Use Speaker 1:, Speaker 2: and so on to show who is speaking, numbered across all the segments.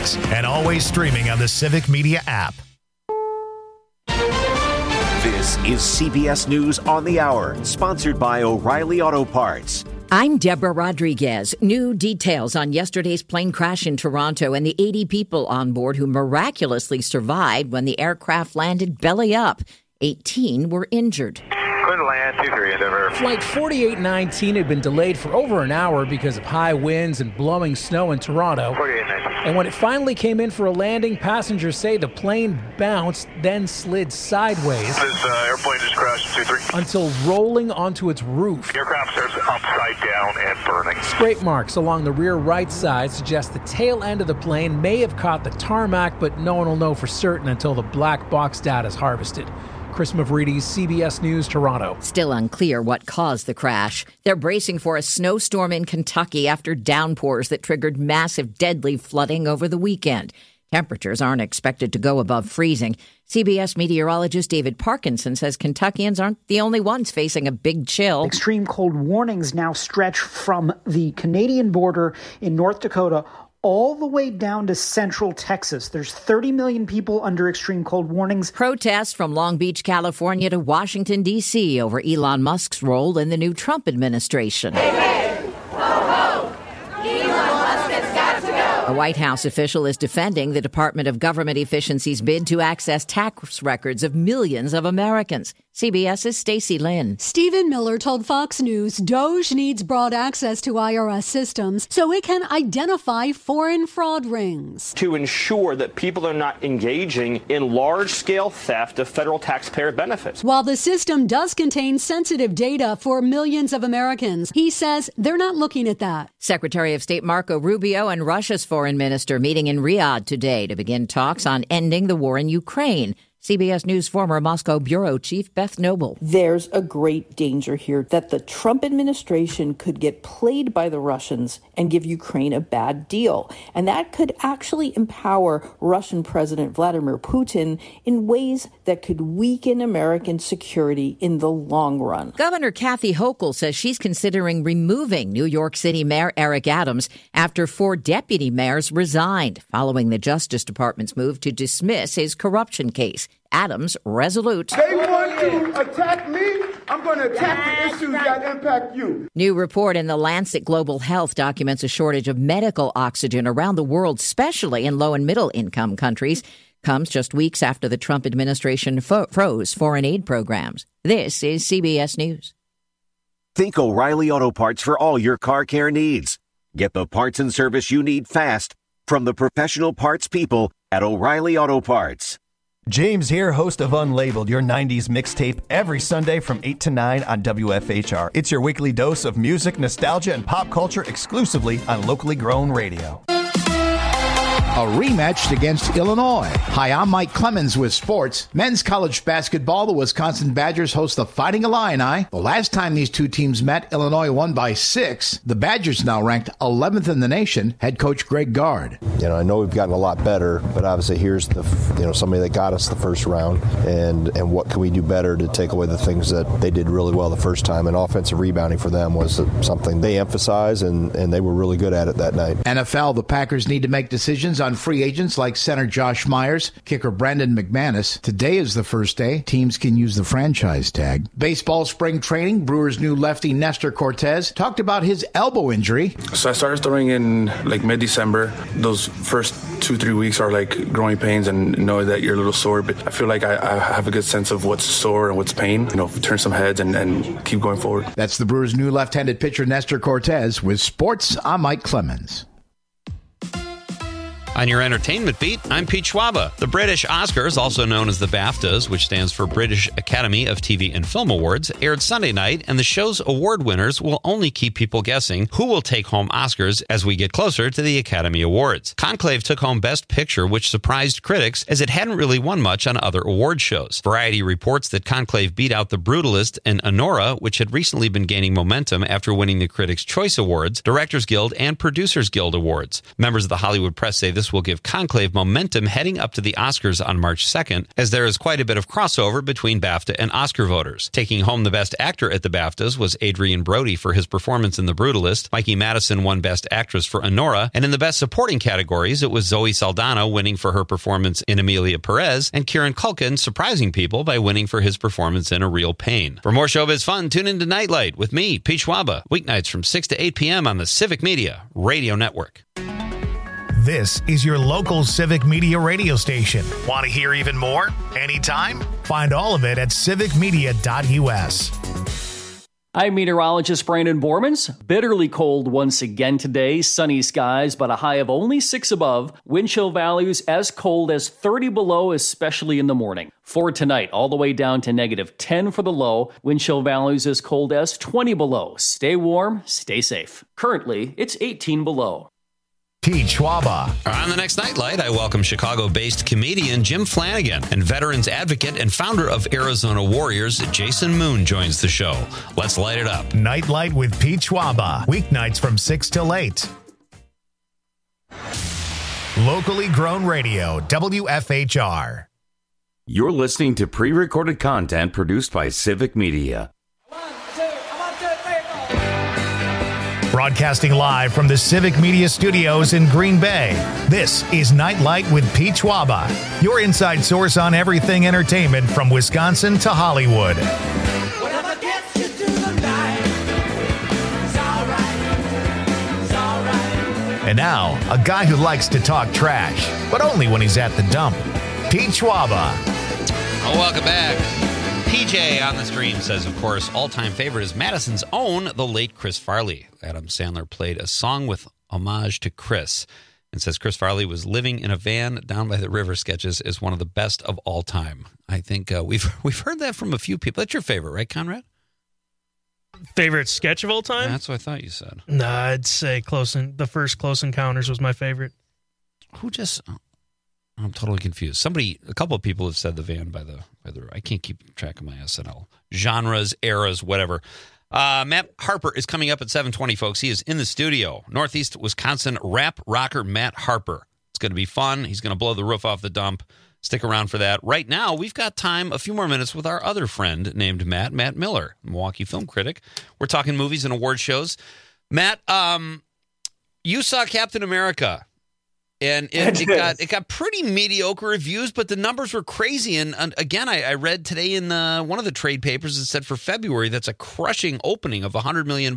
Speaker 1: podcasts, and always streaming on the Civic Media app.
Speaker 2: This is CBS News on the Hour, sponsored by O'Reilly Auto Parts.
Speaker 3: I'm Deborah Rodriguez. New details on yesterday's plane crash in Toronto and the 80 people on board who miraculously survived when the aircraft landed belly up. 18 were injured.
Speaker 4: Clear to land, 23 Endeavour.
Speaker 5: Flight 4819 had been delayed for over an hour because of high winds and blowing snow in Toronto.
Speaker 4: 4819.
Speaker 5: And when it finally came in for a landing, passengers say the plane bounced, then slid sideways.
Speaker 4: This airplane just crashed in 23.
Speaker 5: Until rolling onto its roof.
Speaker 4: The aircraft starts upside down and burning.
Speaker 5: Scrape marks along the rear right side suggest the tail end of the plane may have caught the tarmac, but no one will know for certain until the black box data is harvested. Chris Mavridis, CBS News, Toronto.
Speaker 3: Still unclear what caused the crash. They're bracing for a snowstorm in Kentucky after downpours that triggered massive, deadly flooding over the weekend. Temperatures aren't expected to go above freezing. CBS meteorologist David Parkinson says Kentuckians aren't the only ones facing a big chill.
Speaker 6: Extreme cold warnings now stretch from the Canadian border in North Dakota all the way down to central Texas. There's 30 million people under extreme cold warnings.
Speaker 3: Protests from Long Beach, California to Washington, D.C. over Elon Musk's role in the new Trump administration.
Speaker 7: Hey, hey! Ho, ho! Elon Musk has got to go!
Speaker 3: A White House official is defending the Department of Government Efficiency's bid to access tax records of millions of Americans. CBS's Stacey Lynn.
Speaker 8: Stephen Miller told Fox News DOJ needs broad access to IRS systems so it can identify foreign fraud rings.
Speaker 9: To ensure that people are not engaging in large-scale theft of federal taxpayer benefits.
Speaker 8: While the system does contain sensitive data for millions of Americans, he says they're not looking at that.
Speaker 3: Secretary of State Marco Rubio and Russia's foreign minister meeting in Riyadh today to begin talks on ending the war in Ukraine. CBS News former Moscow bureau chief Beth Noble.
Speaker 10: There's a great danger here that the Trump administration could get played by the Russians and give Ukraine a bad deal. And that could actually empower Russian President Vladimir Putin in ways that could weaken American security in the long run.
Speaker 3: Governor Kathy Hochul says she's considering removing New York City Mayor Eric Adams after 4 deputy mayors resigned following the Justice Department's move to dismiss his corruption case. Adams resolute.
Speaker 11: They want to attack me. I'm going to attack the issues that impact you.
Speaker 3: New report in the Lancet Global Health documents a shortage of medical oxygen around the world, especially in low and middle income countries. Comes just weeks after the Trump administration froze foreign aid programs. This is CBS News.
Speaker 2: Think O'Reilly Auto Parts for all your car care needs. Get the parts and service you need fast from the professional parts people at O'Reilly Auto Parts.
Speaker 12: James here, host of Unlabeled, your 90s mixtape, every Sunday from 8 to 9 on WFHR. It's your weekly dose of music, nostalgia, and pop culture exclusively on locally grown radio.
Speaker 13: A rematch against Illinois. Hi, I'm Mike Clemens with sports. Men's college basketball, the Wisconsin Badgers host the Fighting Illini. The last time these two teams met, Illinois won by 6. The Badgers now ranked 11th in the nation. Head coach Greg Gard.
Speaker 14: I know we've gotten a lot better, but obviously here's somebody that got us the first round, and what can we do better to take away the things that they did really well the first time? And offensive rebounding for them was something they emphasized, and they were really good at it that night.
Speaker 13: NFL, the Packers need to make decisions on free agents like center Josh Myers, kicker Brandon McManus. Today is the first day. Teams can use the franchise tag. Baseball spring training. Brewers' new lefty Nestor Cortez talked about his elbow injury.
Speaker 15: So I started throwing in like mid-December. Those first 2-3 weeks are like growing pains and know that you're a little sore, but I feel like I have a good sense of what's sore and what's pain. Turn some heads and keep going forward.
Speaker 13: That's the Brewers' new left-handed pitcher Nestor Cortez. With sports, I'm Mike Clemens.
Speaker 16: On your entertainment beat, I'm Pete Schwaba. The British Oscars, also known as the BAFTAs, which stands for British Academy of TV and Film Awards, aired Sunday night, and the show's award winners will only keep people guessing who will take home Oscars as we get closer to the Academy Awards. Conclave took home Best Picture, which surprised critics as it hadn't really won much on other award shows. Variety reports that Conclave beat out The Brutalist and Anora, which had recently been gaining momentum after winning the Critics' Choice Awards, Directors Guild, and Producers Guild Awards. Members of the Hollywood press say this this will give Conclave momentum heading up to the Oscars on March 2nd, as there is quite a bit of crossover between BAFTA and Oscar voters. Taking home the Best Actor at the BAFTAs was Adrian Brody for his performance in The Brutalist. Mikey Madison won Best Actress for Honora, and in the Best Supporting categories, it was Zoe Saldana winning for her performance in Emilia Perez, and Kieran Culkin surprising people by winning for his performance in A Real Pain. For more showbiz fun, tune into Nightlight with me, Pete Schwaba, weeknights from 6 to 8 p.m. on the Civic Media Radio Network.
Speaker 1: This is your local Civic Media radio station. Want to hear even more? Anytime? Find all of it at civicmedia.us.
Speaker 17: I'm meteorologist Brandon Bormans. Bitterly cold once again today. Sunny skies, but a high of only 6 above. Wind chill values as cold as 30 below, especially in the morning. For tonight, all the way down to -10 for the low. Wind chill values as cold as 20 below. Stay warm, stay safe. Currently, it's 18 below.
Speaker 1: Pete Schwaba.
Speaker 16: On the next Nightlight, I welcome Chicago-based comedian Jim Flanagan, and veterans advocate and founder of Arizona Warriors, Jason Moon, joins the show. Let's light it up.
Speaker 1: Nightlight with Pete Schwaba. Weeknights from 6 till 8. Locally grown radio, WFHR.
Speaker 18: You're listening to pre-recorded content produced by Civic Media.
Speaker 1: Broadcasting live from the Civic Media Studios in Green Bay, this is Nightlight with Pete Schwaba, your inside source on everything entertainment from Wisconsin to Hollywood.
Speaker 7: Whatever gets you through the night, it's all right.
Speaker 1: And now, a guy who likes to talk trash, but only when he's at the dump, Pete Schwaba.
Speaker 16: Oh, welcome back. PJ on the stream says, of course, all-time favorite is Madison's own, the late Chris Farley. Adam Sandler played a song with homage to Chris, and says Chris Farley was living in a van down by the river sketches is one of the best of all time. I think we've heard that from a few people. That's your favorite, right, Conrad?
Speaker 19: Favorite sketch of all time?
Speaker 16: Yeah, that's what I thought you said.
Speaker 19: Nah, I'd say the first Close Encounters was my favorite.
Speaker 16: I'm totally confused. A couple of people have said the van by the I can't keep track of my SNL genres, eras, whatever. Matt Harper is coming up at 7:20, folks. He is in the studio. Northeast Wisconsin rap rocker Matt Harper. It's going to be fun. He's going to blow the roof off the dump. Stick around for that. Right now, we've got time, a few more minutes with our other friend named Matt Miller, Milwaukee film critic. We're talking movies and award shows. Matt, you saw Captain America. And it got pretty mediocre reviews, but the numbers were crazy. And again, I read today in one of the trade papers, it said for February, that's a crushing opening of $100 million.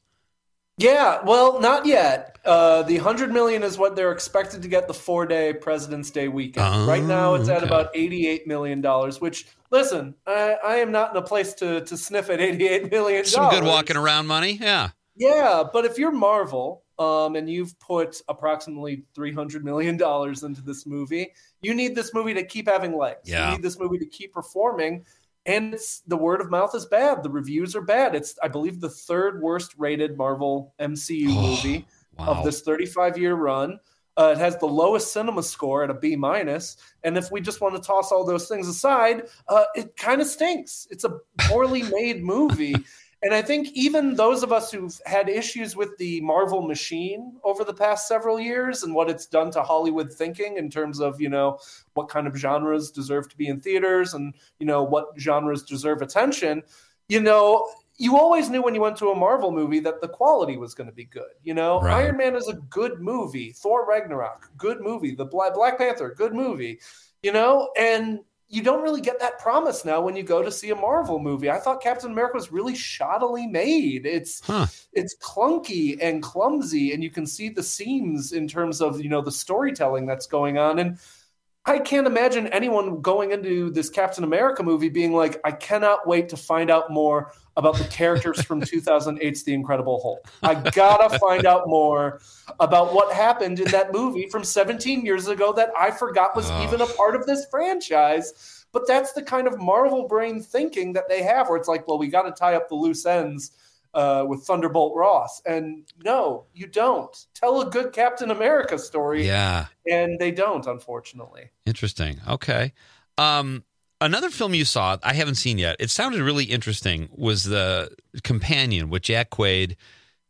Speaker 20: Yeah, well, not yet. The $100 million is what they're expected to get the 4-day President's Day weekend. Right now, it's at about $88 million. Which, listen, I am not in a place to sniff at $88 million.
Speaker 16: Some good walking around money, yeah.
Speaker 20: Yeah, but if you're Marvel. And you've put approximately $300 million into this movie. You need this movie to keep having legs.
Speaker 16: Yeah.
Speaker 20: You need this movie to keep performing. And the word of mouth is bad. The reviews are bad. It's, I believe, the 3rd worst rated Marvel MCU movie of this 35-year run. It has the lowest cinema score at a B-. And if we just want to toss all those things aside, it kind of stinks. It's a poorly made movie. And I think even those of us who've had issues with the Marvel machine over the past several years and what it's done to Hollywood thinking in terms of, what kind of genres deserve to be in theaters and, what genres deserve attention, you always knew when you went to a Marvel movie that the quality was going to be good. Right. Iron Man is a good movie. Thor Ragnarok, good movie. The Black Panther, good movie, and you don't really get that promise now when you go to see a Marvel movie. I thought Captain America was really shoddily made. It's clunky and clumsy, and you can see the seams in terms of, the storytelling that's going on. And I can't imagine anyone going into this Captain America movie being like, I cannot wait to find out more about the characters from 2008's The Incredible Hulk. I gotta find out more about what happened in that movie from 17 years ago that I forgot was even a part of this franchise. But that's the kind of Marvel brain thinking that they have, where it's like, well, we got to tie up the loose ends with Thunderbolt Ross. And no, you don't. Tell a good Captain America story.
Speaker 16: Yeah.
Speaker 20: And they don't, unfortunately.
Speaker 16: Interesting. Okay. Another film you saw, I haven't seen yet, it sounded really interesting, was The Companion with Jack Quaid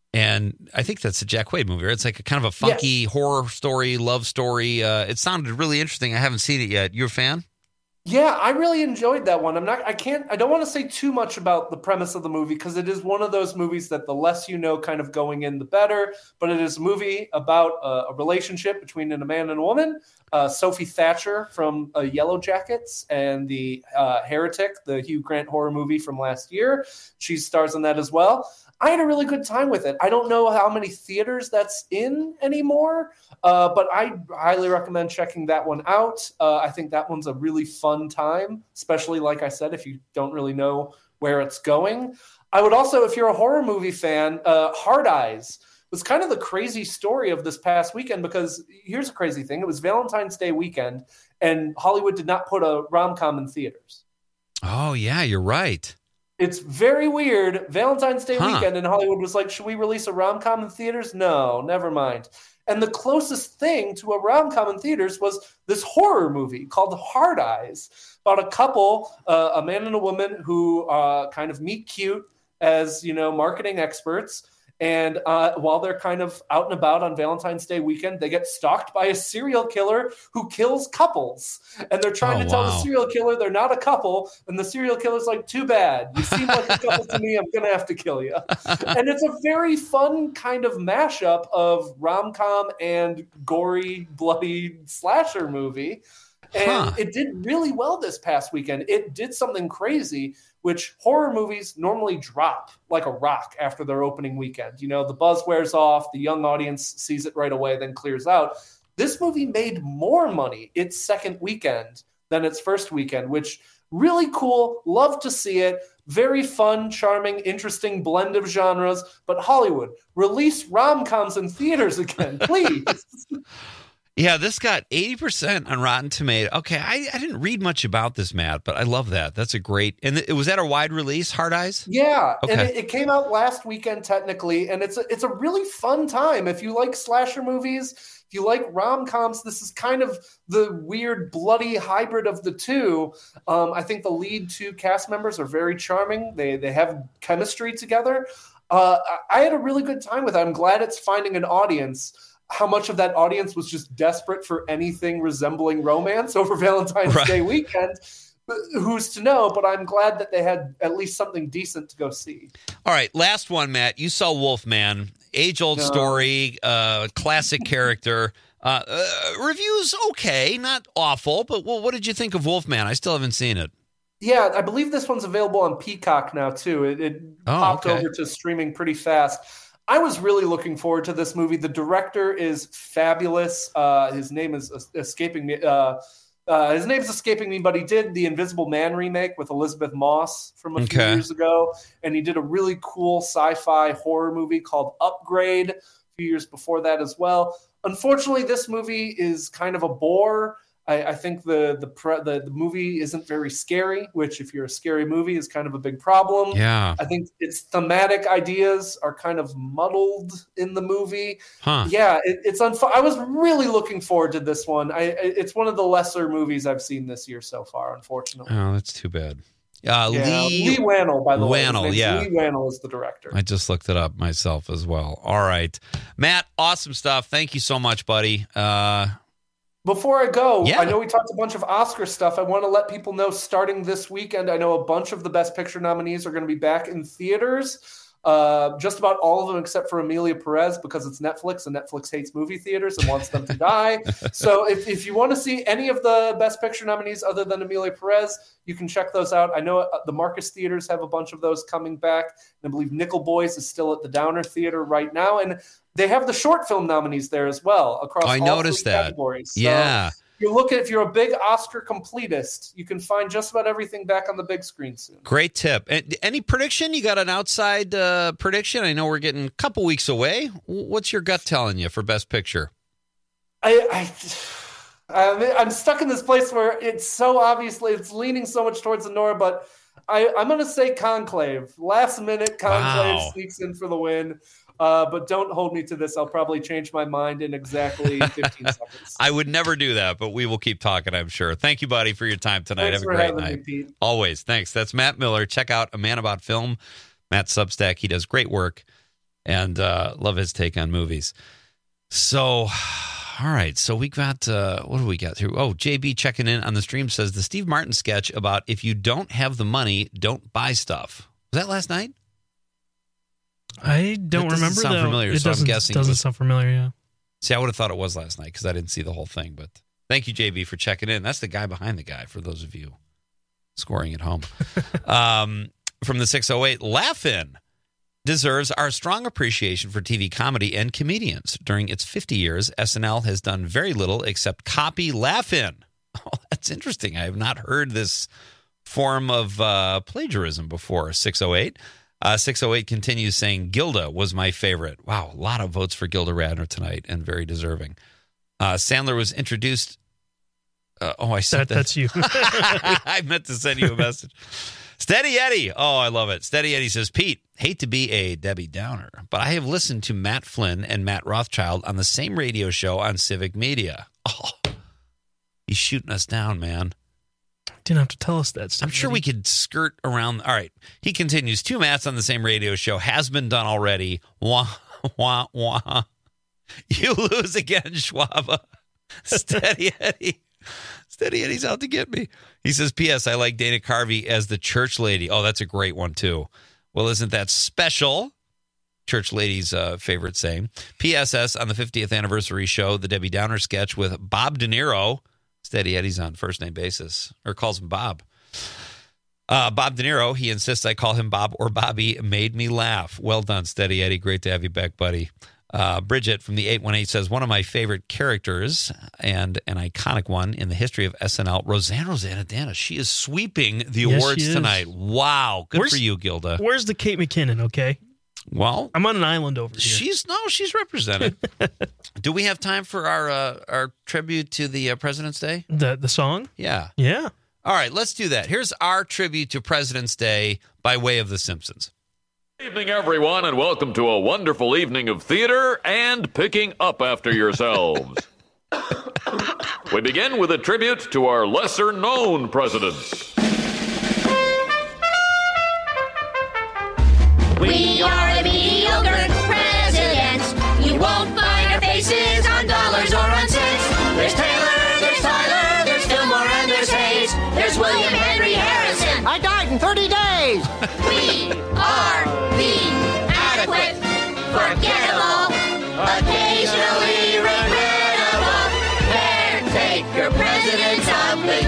Speaker 16: And I think that's a Jack Quaid movie. Right? It's like a kind of a funky horror story, love story. It sounded really interesting. I haven't seen it yet. You a fan?
Speaker 20: Yeah, I really enjoyed that one. I don't want to say too much about the premise of the movie because it is one of those movies that the less you know kind of going in, the better. But it is a movie about a relationship between a man and a woman. Sophie Thatcher from Yellow Jackets and the Heretic, the Hugh Grant horror movie from last year. She stars in that as well. I had a really good time with it. I don't know how many theaters that's in anymore, but I highly recommend checking that one out. I think that one's a really fun time, especially, like I said, if you don't really know where it's going. I would also, if you're a horror movie fan, Hard Eyes was kind of the crazy story of this past weekend because here's a crazy thing. It was Valentine's Day weekend, and Hollywood did not put a rom-com in theaters.
Speaker 16: Oh, yeah, you're right.
Speaker 20: It's very weird. Valentine's Day weekend in Hollywood was like, should we release a rom-com in theaters? No, never mind. And the closest thing to a rom-com in theaters was this horror movie called Hard Eyes, about a couple, a man and a woman who kind of meet cute as, marketing experts. And while they're kind of out and about on Valentine's Day weekend, they get stalked by a serial killer who kills couples. And they're trying to tell the serial killer they're not a couple. And the serial killer's like, too bad. You seem like a couple to me. I'm going to have to kill you. And it's a very fun kind of mashup of rom-com and gory, bloody slasher movie. And it did really well this past weekend. It did something crazy, which horror movies normally drop like a rock after their opening weekend. The buzz wears off, the young audience sees it right away, then clears out. This movie made more money its second weekend than its first weekend, which really cool. Love to see it. Very fun, charming, interesting blend of genres. But Hollywood, release rom-coms in theaters again, please.
Speaker 16: Yeah, this got 80% on Rotten Tomatoes. Okay, I didn't read much about this, Matt, but I love that. That's a great... And it was that a wide release, Hard Eyes?
Speaker 20: Yeah,
Speaker 16: okay.
Speaker 20: And it came out last weekend, technically, and it's a really fun time. If you like slasher movies, if you like rom-coms, this is kind of the weird, bloody hybrid of the two. I think the lead two cast members are very charming. They have chemistry together. I had a really good time with it. I'm glad it's finding an audience. How much of that audience was just desperate for anything resembling romance over Valentine's Day weekend? Who's to know? But I'm glad that they had at least something decent to go see.
Speaker 16: All right, last one, Matt. You saw Wolfman, age-old story, classic character. Reviews okay, not awful, but what did you think of Wolfman? I still haven't seen it.
Speaker 20: Yeah, I believe this one's available on Peacock now, too. It popped over to streaming pretty fast. I was really looking forward to this movie. The director is fabulous. His name is escaping me. His name's escaping me, but he did the Invisible Man remake with Elizabeth Moss from a few years ago, and he did a really cool sci-fi horror movie called Upgrade a few years before that as well. Unfortunately, this movie is kind of a bore. I think the movie isn't very scary, which if you're a scary movie is kind of a big problem.
Speaker 16: Yeah.
Speaker 20: I think its thematic ideas are kind of muddled in the movie.
Speaker 16: Yeah,
Speaker 20: I was really looking forward to this one. It's one of the lesser movies I've seen this year so far, unfortunately.
Speaker 16: Oh, that's too bad.
Speaker 20: Lee Wannell, by the way.
Speaker 16: Lee
Speaker 20: Wannell is the director.
Speaker 16: I just looked it up myself as well. All right. Matt, awesome stuff. Thank you so much, buddy.
Speaker 20: Before I go, I know we talked a bunch of Oscar stuff. I want to let people know starting this weekend, I know a bunch of the Best Picture nominees are going to be back in theaters. Just about all of them except for Emilia Perez because it's Netflix and Netflix hates movie theaters and wants them to die. So if you want to see any of the Best Picture nominees other than Emilia Perez, you can check those out. I know the Marcus Theaters have a bunch of those coming back. And I believe Nickel Boys is still at the Downer Theater right now. And they have the short film nominees there as well across all three categories. So if you're a big Oscar completist, you can find just about everything back on the big screen soon.
Speaker 16: Great tip. And any prediction? You got an outside prediction? I know we're getting a couple weeks away. What's your gut telling you for Best Picture?
Speaker 20: I'm stuck in this place where it's so obviously it's leaning so much towards Honora, but I'm going to say Conclave. Last minute Conclave sneaks in for the win. But don't hold me to this. I'll probably change my mind in exactly 15 seconds.
Speaker 16: I would never do that, but we will keep talking, I'm sure. Thank you, buddy, for your time tonight.
Speaker 20: Thanks
Speaker 16: Have a great night.
Speaker 20: Me, Pete.
Speaker 16: Always. Thanks. That's Matt Miller. Check out A Man About Film, Matt's Substack. He does great work. and love his take on movies. So, all right. So we got, what do we got through? Oh, JB checking in on the stream says the Steve Martin sketch about if you don't have the money, don't buy stuff. Was that last night?
Speaker 19: I don't remember,
Speaker 16: sound
Speaker 19: though.
Speaker 16: familiar,
Speaker 19: It
Speaker 16: so I'm
Speaker 19: doesn't,
Speaker 16: guessing
Speaker 19: doesn't sound familiar, yeah.
Speaker 16: See, I would have thought it was last night because I didn't see the whole thing. But thank you, JB, for checking in. That's the guy behind the guy, for those of you scoring at home. From the 608, Laugh-In deserves our strong appreciation for TV comedy and comedians. During its 50 years, SNL has done very little except copy Laugh-In. Oh, that's interesting. I have not heard this form of plagiarism before. 608. 608 continues saying, Gilda was my favorite. Wow, a lot of votes for Gilda Radner tonight, and very deserving. Sandler was introduced. I said that.
Speaker 19: That's you.
Speaker 16: I meant to send you a message. Steady Eddie. Oh, I love it. Steady Eddie says, Pete, hate to be a Debbie Downer, but I have listened to Matt Flynn and Matt Rothschild on the same radio show on Civic Media. Oh, he's shooting us down, man.
Speaker 19: Didn't have to tell us that.
Speaker 16: I'm sure we could skirt around. All right. He continues. 2 Matts on the same radio show has been done already. Wah, wah, wah. You lose again, Schwaba. Steady Eddie. Steady Eddie's out to get me. He says, P.S. I like Dana Carvey as the church lady. Oh, that's a great one, too. Well, isn't that special? Church lady's favorite saying. PSS on the 50th anniversary show, the Debbie Downer sketch with Bob De Niro. Steady Eddie's on first name basis, or calls him Bob. Bob De Niro, he insists I call him Bob or Bobby, made me laugh. Well done, Steady Eddie. Great to have you back, buddy. Bridget from the 818 says, one of my favorite characters and an iconic one in the history of SNL, Rosanna Dana. She is sweeping the awards tonight. Wow. Good for you, Gilda.
Speaker 19: Where's the Kate McKinnon, okay?
Speaker 16: Well,
Speaker 19: I'm on an island over here.
Speaker 16: She's represented. Do we have time for our tribute to the President's Day?
Speaker 19: The song?
Speaker 16: Yeah.
Speaker 19: Yeah.
Speaker 16: All right, let's do that. Here's our tribute to President's Day by way of The Simpsons.
Speaker 21: Good evening, everyone, and welcome to a wonderful evening of theater and picking up after yourselves. We begin with a tribute to our lesser-known presidents.
Speaker 7: We are the mediocre presidents. You won't find our faces on dollars or on cents. There's Taylor, there's Tyler, there's Fillmore, and there's Hayes. There's William Henry Harrison.
Speaker 22: I died in 30 days.
Speaker 7: We are the adequate, forgettable, occasionally regrettable, caretaker presidents of the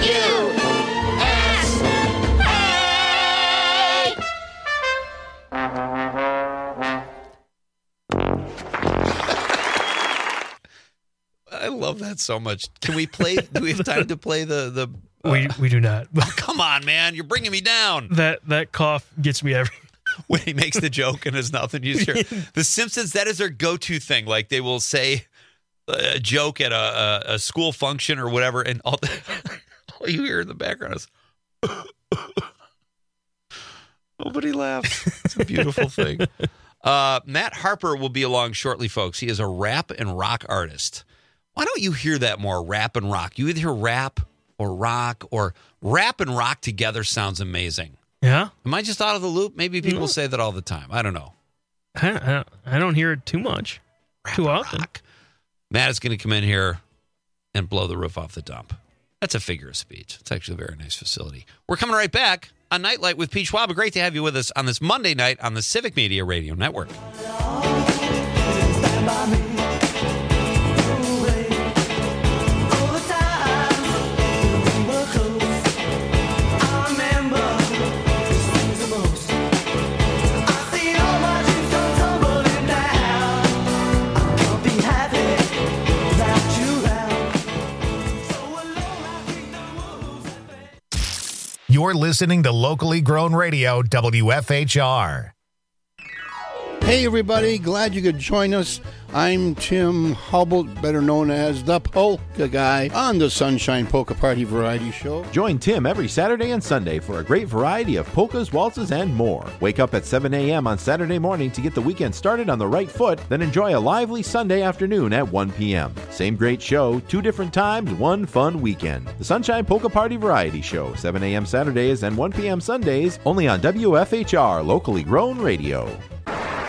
Speaker 16: I love that so much. Can we play? Do we have time to play the
Speaker 19: We do not.
Speaker 16: Oh, come on, man! You're bringing me down.
Speaker 19: That cough gets me every.
Speaker 16: When he makes the joke and there's nothing you hear. The Simpsons, that is their go-to thing. Like they will say a joke at a school function or whatever, and all you hear in the background is nobody laughs. It's a beautiful thing. Matt Harper will be along shortly, folks. He is a rap and rock artist. Why don't you hear that more? Rap and rock. You either hear rap or rock, or rap and rock together sounds amazing.
Speaker 19: Yeah.
Speaker 16: Am I just out of the loop? Maybe people say that all the time. I don't know.
Speaker 19: I don't hear it too much. Too often.
Speaker 16: Rock. Matt is going to come in here and blow the roof off the dump. That's a figure of speech. It's actually a very nice facility. We're coming right back on Nightlight with Pete Schwab. Great to have you with us on this Monday night on the Civic Media Radio Network.
Speaker 1: You're listening to locally grown radio, WFHR.
Speaker 23: Hey, everybody. Glad you could join us. I'm Tim Hubble, better known as the Polka Guy, on the Sunshine Polka Party Variety Show.
Speaker 24: Join Tim every Saturday and Sunday for a great variety of polkas, waltzes, and more. Wake up at 7 a.m. on Saturday morning to get the weekend started on the right foot, then enjoy a lively Sunday afternoon at 1 p.m. Same great show, 2 different times, 1 fun weekend. The Sunshine Polka Party Variety Show, 7 a.m. Saturdays and 1 p.m. Sundays, only on WFHR, locally grown radio.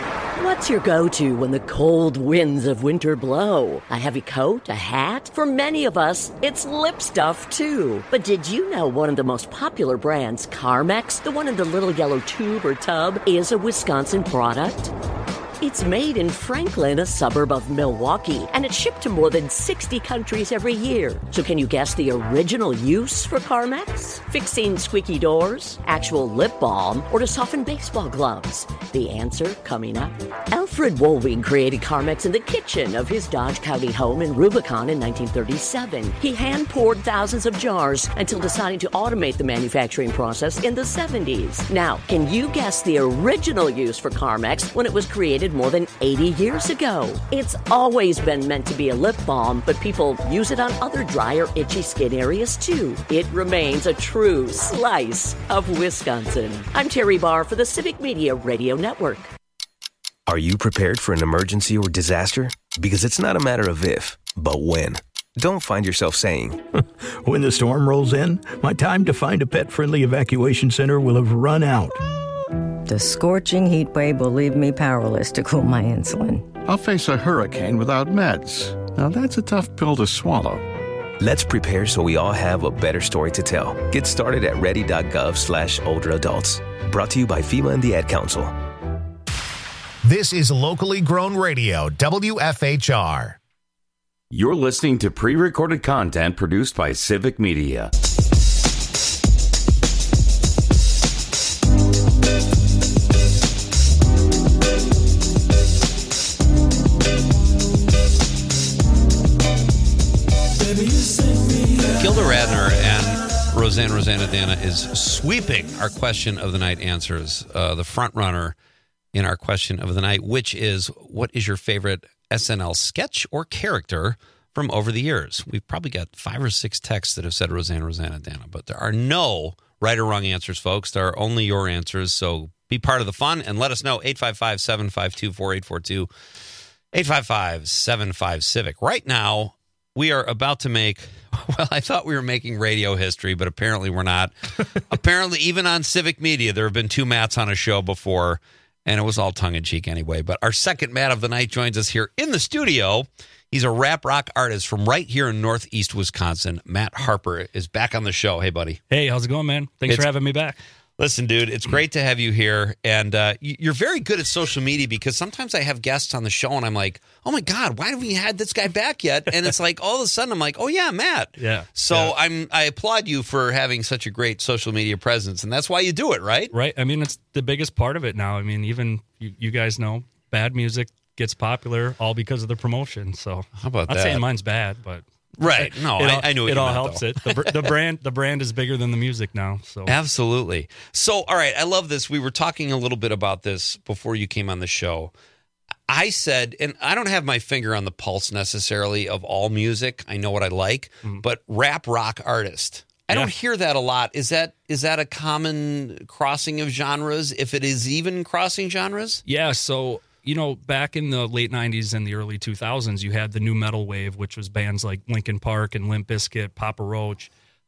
Speaker 4: What's your go-to when the cold winds of winter blow? A heavy coat, a hat? For many of us, it's lip stuff, too. But did you know one of the most popular brands, Carmex, the one in the little yellow tube or tub, is a Wisconsin product? It's made in Franklin, a suburb of Milwaukee, and it's shipped to more than 60 countries every year. So can you guess the original use for Carmex? Fixing squeaky doors, actual lip balm, or to soften baseball gloves? The answer coming up. Alfred Wolving created Carmex in the kitchen of his Dodge County home in Rubicon in 1937. He hand-poured thousands of jars until deciding to automate the manufacturing process in the 70s. Now, can you guess the original use for Carmex when it was created more than 80 years ago? It's always been meant to be a lip balm, but people use it on other dry or itchy skin areas too. It remains a true slice of Wisconsin. I'm Terry Barr for the Civic Media Radio Network.
Speaker 5: Are you prepared for an emergency or disaster? Because it's not a matter of if, but when. Don't find yourself saying,
Speaker 6: when the storm rolls in, my time to find a pet-friendly evacuation center will have run out.
Speaker 22: The scorching heat wave will leave me powerless to cool my insulin.
Speaker 25: I'll face a hurricane without meds. Now that's a tough pill to swallow.
Speaker 5: Let's prepare so we all have a better story to tell. Get started at ready.gov/older adults. Brought to you by FEMA and the Ad Council.
Speaker 1: This is locally grown radio, WFHR.
Speaker 18: You're listening to pre-recorded content produced by Civic Media.
Speaker 16: Gilda Radner and Rosanna Dana is sweeping our question of the night answers. The front runner in our question of the night, which is, what is your favorite SNL sketch or character from over the years? We've probably got 5 or 6 texts that have said Rosanna Dana, but there are no right or wrong answers, folks. There are only your answers, so be part of the fun and let us know. 855-752-4842, 855-75-CIVIC. Right now, we are about to make, well, I thought we were making radio history, but apparently we're not. Apparently, even on Civic Media, there have been 2 Matts on a show before, and it was all tongue-in-cheek anyway. But our second Matt of the night joins us here in the studio. He's a rap rock artist from right here in Northeast Wisconsin. Matt Harper is back on the show. Hey, buddy.
Speaker 26: Hey, how's it going, man? Thanks for having me back.
Speaker 16: Listen, dude, it's great to have you here. And you're very good at social media, because sometimes I have guests on the show and I'm like, oh, my God, why haven't we had this guy back yet? And it's like all of a sudden I'm like, oh, yeah, Matt.
Speaker 26: Yeah.
Speaker 16: So
Speaker 26: yeah.
Speaker 16: I applaud you for having such a great social media presence. And that's why you do it, right?
Speaker 26: Right. I mean, it's the biggest part of it now. I mean, even you guys know bad music gets popular all because of the promotion. So
Speaker 16: how about that?
Speaker 26: I'm not saying mine's bad, but
Speaker 16: right. No, I knew what
Speaker 26: it
Speaker 16: you
Speaker 26: all
Speaker 16: meant,
Speaker 26: helps
Speaker 16: though.
Speaker 26: it. The brand is bigger than the music now. So
Speaker 16: absolutely. So, all right, I love this. We were talking a little bit about this before you came on the show. I said, and I don't have my finger on the pulse necessarily of all music. I know what I like, but rap rock artist. I don't hear that a lot. Is that a common crossing of genres, if it is even crossing genres?
Speaker 26: Yeah, so you know, back in the late 90s and the early 2000s, you had the new metal wave, which was bands like Linkin Park and Limp Bizkit, Papa Roach,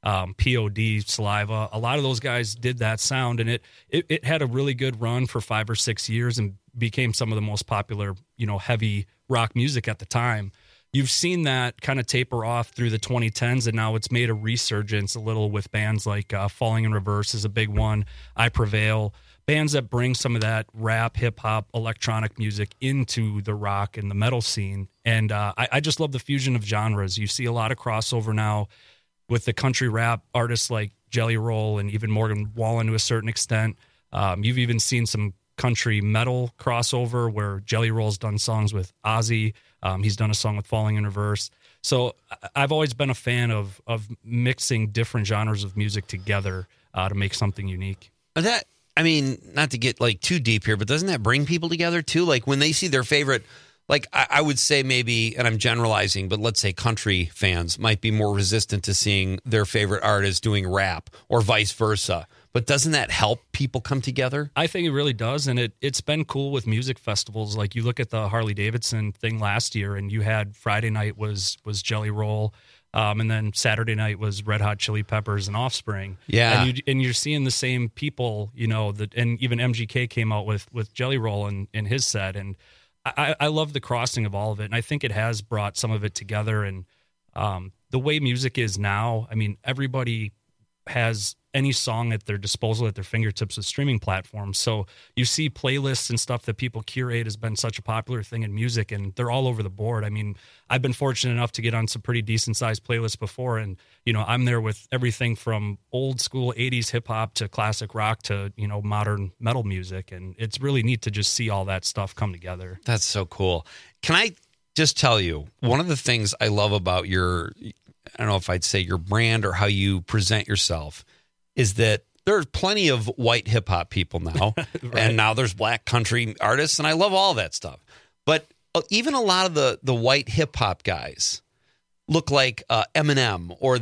Speaker 26: POD, Saliva. A lot of those guys did that sound, and it had a really good run for 5 or 6 years and became some of the most popular, you know, heavy rock music at the time. You've seen that kind of taper off through the 2010s, and now it's made a resurgence a little with bands like Falling in Reverse is a big one, I Prevail, bands that bring some of that rap, hip-hop, electronic music into the rock and the metal scene. And I just love the fusion of genres. You see a lot of crossover now with the country rap artists like Jelly Roll and even Morgan Wallen to a certain extent. You've even seen some country metal crossover where Jelly Roll's done songs with Ozzy. He's done a song with Falling in Reverse. So I've always been a fan of mixing different genres of music together to make something unique.
Speaker 16: I mean, not to get like too deep here, but doesn't that bring people together too? Like when they see their favorite, like I would say maybe, and I'm generalizing, but let's say country fans might be more resistant to seeing their favorite artist doing rap or vice versa. But doesn't that help people come together?
Speaker 26: I think it really does, and it's been cool with music festivals. Like you look at the Harley Davidson thing last year, and you had Friday night was Jelly Roll. And then Saturday night was Red Hot Chili Peppers and Offspring.
Speaker 16: Yeah.
Speaker 26: And you're seeing the same people, and even MGK came out with Jelly Roll in his set. And I love the crossing of all of it. And I think it has brought some of it together. And the way music is now, I mean, everybody has any song at their disposal, at their fingertips with streaming platforms. So you see playlists and stuff that people curate has been such a popular thing in music, and they're all over the board. I mean, I've been fortunate enough to get on some pretty decent sized playlists before, and I'm there with everything from old school 80s hip hop to classic rock to modern metal music, and it's really neat to just see all that stuff come together.
Speaker 16: That's so cool. Can I just tell you, one of the things I love about I don't know if I'd say your brand or how you present yourself, is that there's plenty of white hip hop people now, right. And now there's black country artists, and I love all that stuff. But even a lot of the white hip hop guys look like Eminem, or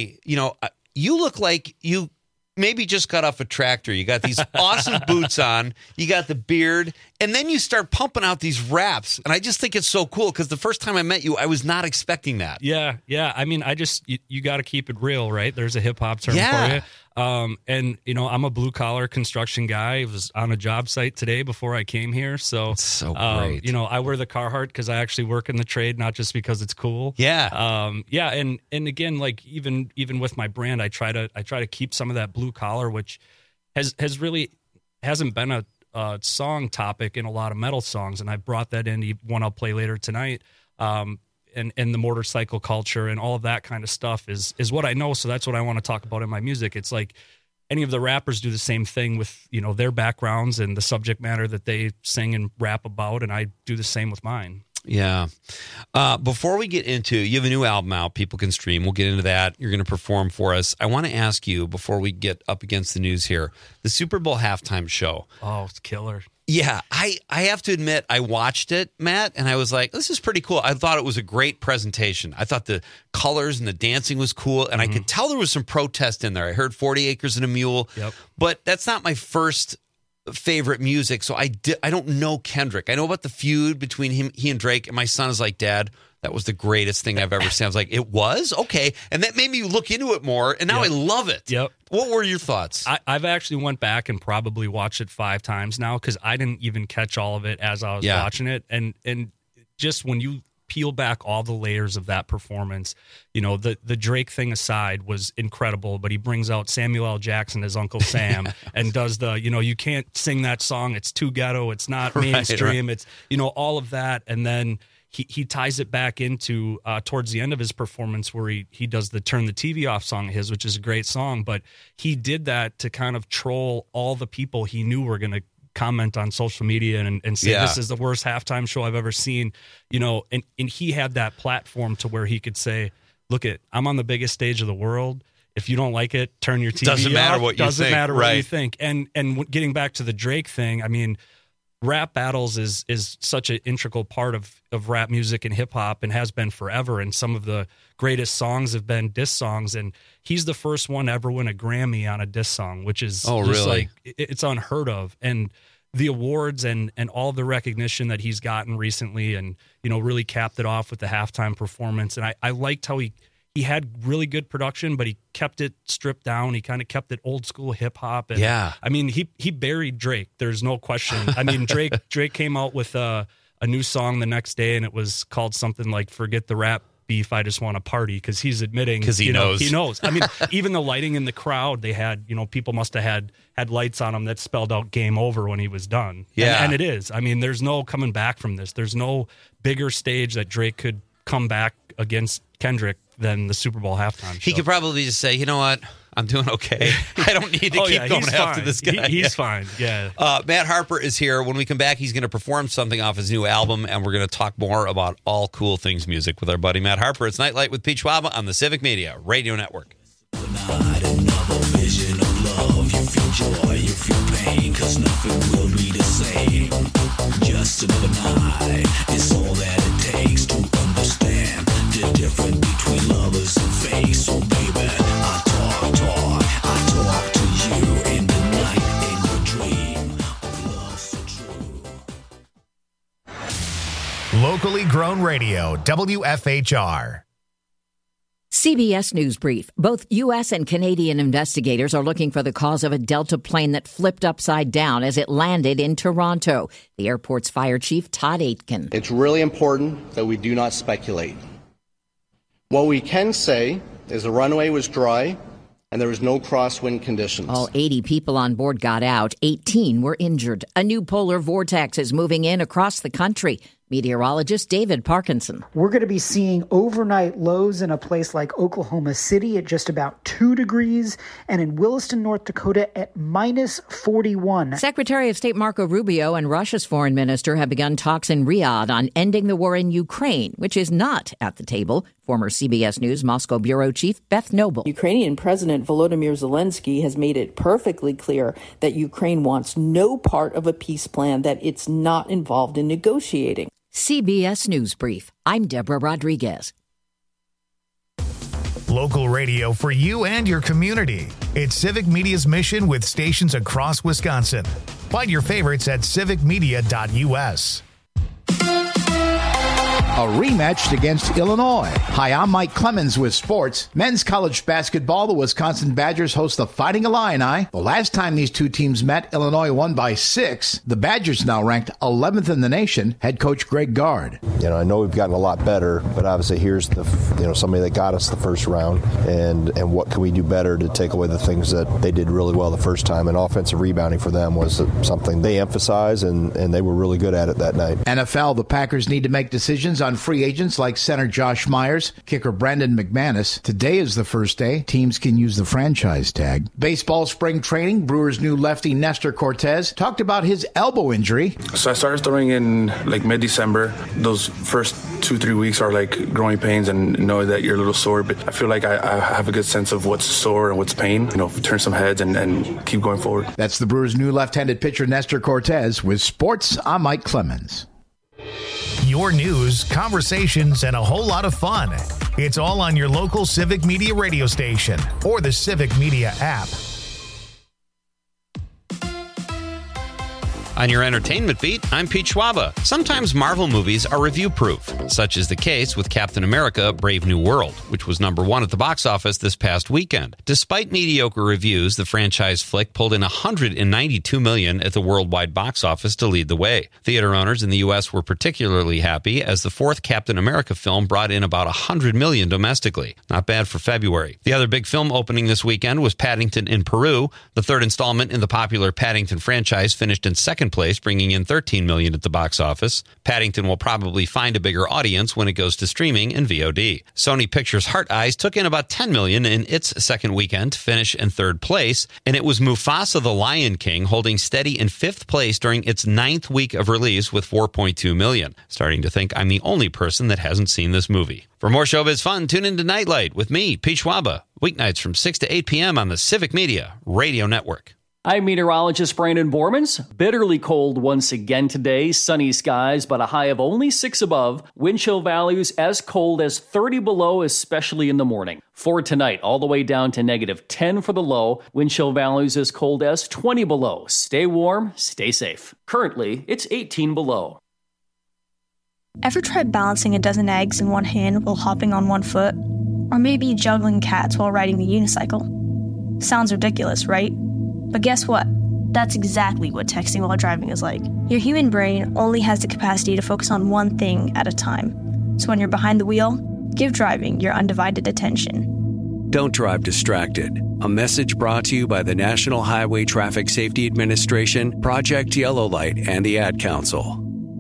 Speaker 16: you look like you maybe just got off a tractor. You got these awesome boots on, you got the beard, and then you start pumping out these raps. And I just think it's so cool, because the first time I met you, I was not expecting that.
Speaker 26: Yeah. I mean, you got to keep it real, right? There's a hip hop term for you. And I'm a blue collar construction guy. I was on a job site today before I came here. So
Speaker 16: that's so great.
Speaker 26: I wear the Carhartt because I actually work in the trade, not just because it's cool.
Speaker 16: Yeah.
Speaker 26: And again, like even with my brand, I try to keep some of that blue collar, which has really hasn't been a song topic in a lot of metal songs. And I brought that into one I'll play later tonight. And the motorcycle culture and all of that kind of stuff is what I know. So that's what I want to talk about in my music. It's like any of the rappers do the same thing with, their backgrounds and the subject matter that they sing and rap about. And I do the same with mine.
Speaker 16: Yeah. Before we get into, you have a new album out, people can stream. We'll get into that. You're going to perform for us. I want to ask you, before we get up against the news here, the Super Bowl halftime show.
Speaker 26: Oh, it's killer.
Speaker 16: Yeah, I have to admit, I watched it, Matt, and I was like, this is pretty cool. I thought it was a great presentation. I thought the colors and the dancing was cool, and I could tell there was some protest in there. I heard 40 Acres and a Mule, but that's not my first favorite music, so I don't know Kendrick. I know about the feud between he and Drake, and my son is like, Dad, that was the greatest thing I've ever seen. I was like, it was? Okay. And that made me look into it more, and now I love it.
Speaker 26: Yep.
Speaker 16: What were your thoughts?
Speaker 26: I've actually went back and probably watched it 5 times now, because I didn't even catch all of it as I was watching it. And just when you peel back all the layers of that performance, the Drake thing aside was incredible, but he brings out Samuel L. Jackson as Uncle Sam and does the, you can't sing that song. It's too ghetto. It's not mainstream. Right. It's, all of that. And then he ties it back into towards the end of his performance, where he does the Turn the TV Off song of his, which is a great song, but he did that to kind of troll all the people he knew were going to comment on social media and say this is the worst halftime show I've ever seen, and he had that platform to where he could say, look, I'm on the biggest stage of the world. If you don't like it, turn your TV
Speaker 16: Doesn't matter
Speaker 26: off.
Speaker 16: what you
Speaker 26: Doesn't
Speaker 16: think.
Speaker 26: matter
Speaker 16: Right.
Speaker 26: what you think. And getting back to the Drake thing, I mean, rap battles is such an integral part of rap music and hip hop, and has been forever. And some of the greatest songs have been diss songs. And he's the first one to ever win a Grammy on a diss song, which is just like, it's unheard of. And the awards and all the recognition that he's gotten recently, and, really capped it off with the halftime performance. And I liked how he had really good production, but he kept it stripped down. He kind of kept it old school hip hop. And I mean, he buried Drake. There's no question. I mean, Drake came out with a new song the next day, and it was called something like "Forget the Rap Beef, I Just Want to Party," because he's admitting,
Speaker 16: because he knows.
Speaker 26: He knows. I mean, even the lighting in the crowd, they had, people must have had lights on them that spelled out "Game Over" when he was done.
Speaker 16: Yeah,
Speaker 26: and it is. I mean, there's no coming back from this. There's no bigger stage that Drake could come back against Kendrick than the Super Bowl halftime show.
Speaker 16: He could probably just say, you know what, I'm doing okay. I don't need to keep going after this guy.
Speaker 26: He's fine, yeah.
Speaker 16: Matt Harper is here. When we come back, he's going to perform something off his new album, and we're going to talk more about all cool things music with our buddy Matt Harper. It's Nightlight with Pete Schwaba on the Civic Media Radio Network.
Speaker 2: Another vision of love. You feel joy, you feel pain, 'cause nothing will be the same. Just another night is all that it takes to understand the difference between lovers and fake. So baby, I talk to you in the night, in your dream of love so true.
Speaker 1: Locally grown radio, WFHR.
Speaker 3: CBS News Brief. Both U.S. and Canadian investigators are looking for the cause of a Delta plane that flipped upside down as it landed in Toronto. The airport's fire chief, Todd Aitken.
Speaker 8: It's really important that we do not speculate. What we can say is the runway was dry and there was no crosswind conditions.
Speaker 3: All 80 people on board got out. 18 were injured. A new polar vortex is moving in across the country. Meteorologist David Parkinson.
Speaker 9: We're going to be seeing overnight lows in a place like Oklahoma City at just about 2 degrees and in Williston, North Dakota at minus 41.
Speaker 3: Secretary of State Marco Rubio and Russia's foreign minister have begun talks in Riyadh on ending the war in Ukraine, which is not at the table. Former CBS News Moscow bureau chief Beth Noble.
Speaker 10: Ukrainian President Volodymyr Zelensky has made it perfectly clear that Ukraine wants no part of a peace plan that it's not involved in negotiating.
Speaker 3: CBS News Brief. I'm Deborah Rodriguez.
Speaker 1: Local radio for you and your community. It's Civic Media's mission with stations across Wisconsin. Find your favorites at civicmedia.us.
Speaker 13: A rematch against Illinois. Hi, I'm Mike Clemens with sports. Men's college basketball, the Wisconsin Badgers host the Fighting Illini. The last time these two teams met, Illinois won by 6. The Badgers now ranked 11th in the nation. Head coach Greg Gard.
Speaker 14: I know we've gotten a lot better, but obviously here's somebody that got us the first round, and what can we do better to take away the things that they did really well the first time, and offensive rebounding for them was something they emphasized, and they were really good at it that night.
Speaker 13: NFL, the Packers need to make decisions on free agents like center Josh Myers, kicker Brandon McManus. Today is the first day. Teams can use the franchise tag. Baseball spring training. Brewers' new lefty Nestor Cortez talked about his elbow injury.
Speaker 15: So I started throwing in like mid-December. Those first 2-3 weeks are like growing pains and knowing that you're a little sore, but I feel like I have a good sense of what's sore and what's pain. Turn some heads and keep going forward.
Speaker 13: That's the Brewers' new left-handed pitcher Nestor Cortez. With sports, I'm Mike Clemens.
Speaker 1: Your news, conversations, and a whole lot of fun. It's all on your local Civic Media radio station or the Civic Media app.
Speaker 16: On your entertainment beat, I'm Pete Schwaba. Sometimes Marvel movies are review-proof. Such is the case with Captain America: Brave New World, which was number 1 at the box office this past weekend. Despite mediocre reviews, the franchise flick pulled in $192 million at the worldwide box office to lead the way. Theater owners in the U.S. were particularly happy as the 4th Captain America film brought in about $100 million domestically. Not bad for February. The other big film opening this weekend was Paddington in Peru. The 3rd installment in the popular Paddington franchise finished in second place, bringing in $13 million at the box office. Paddington will probably find a bigger audience when it goes to streaming and VOD. Sony Pictures' Heart Eyes took in about $10 million in its second weekend to finish in 3rd place, and it was Mufasa the Lion King holding steady in 5th place during its 9th week of release with $4.2 million. Starting to think I'm the only person that hasn't seen this movie. For more showbiz fun, tune into Nightlight with me, Pete Schwaba, weeknights from 6 to 8 p.m. on the Civic Media Radio Network.
Speaker 17: I'm meteorologist Brandon Bormans. Bitterly cold once again today. Sunny skies, but a high of only 6 above. Wind chill values as cold as 30 below, especially in the morning. For tonight, all the way down to negative 10 for the low. Wind chill values as cold as 20 below. Stay warm, stay safe. Currently, it's 18 below.
Speaker 11: Ever tried balancing a dozen eggs in one hand while hopping on one foot? Or maybe juggling cats while riding the unicycle? Sounds ridiculous, right? But guess what? That's exactly what texting while driving is like. Your human brain only has the capacity to focus on one thing at a time. So when you're behind the wheel, give driving your undivided attention.
Speaker 12: Don't drive distracted. A message brought to you by the National Highway Traffic Safety Administration, Project Yellow Light, and the Ad Council.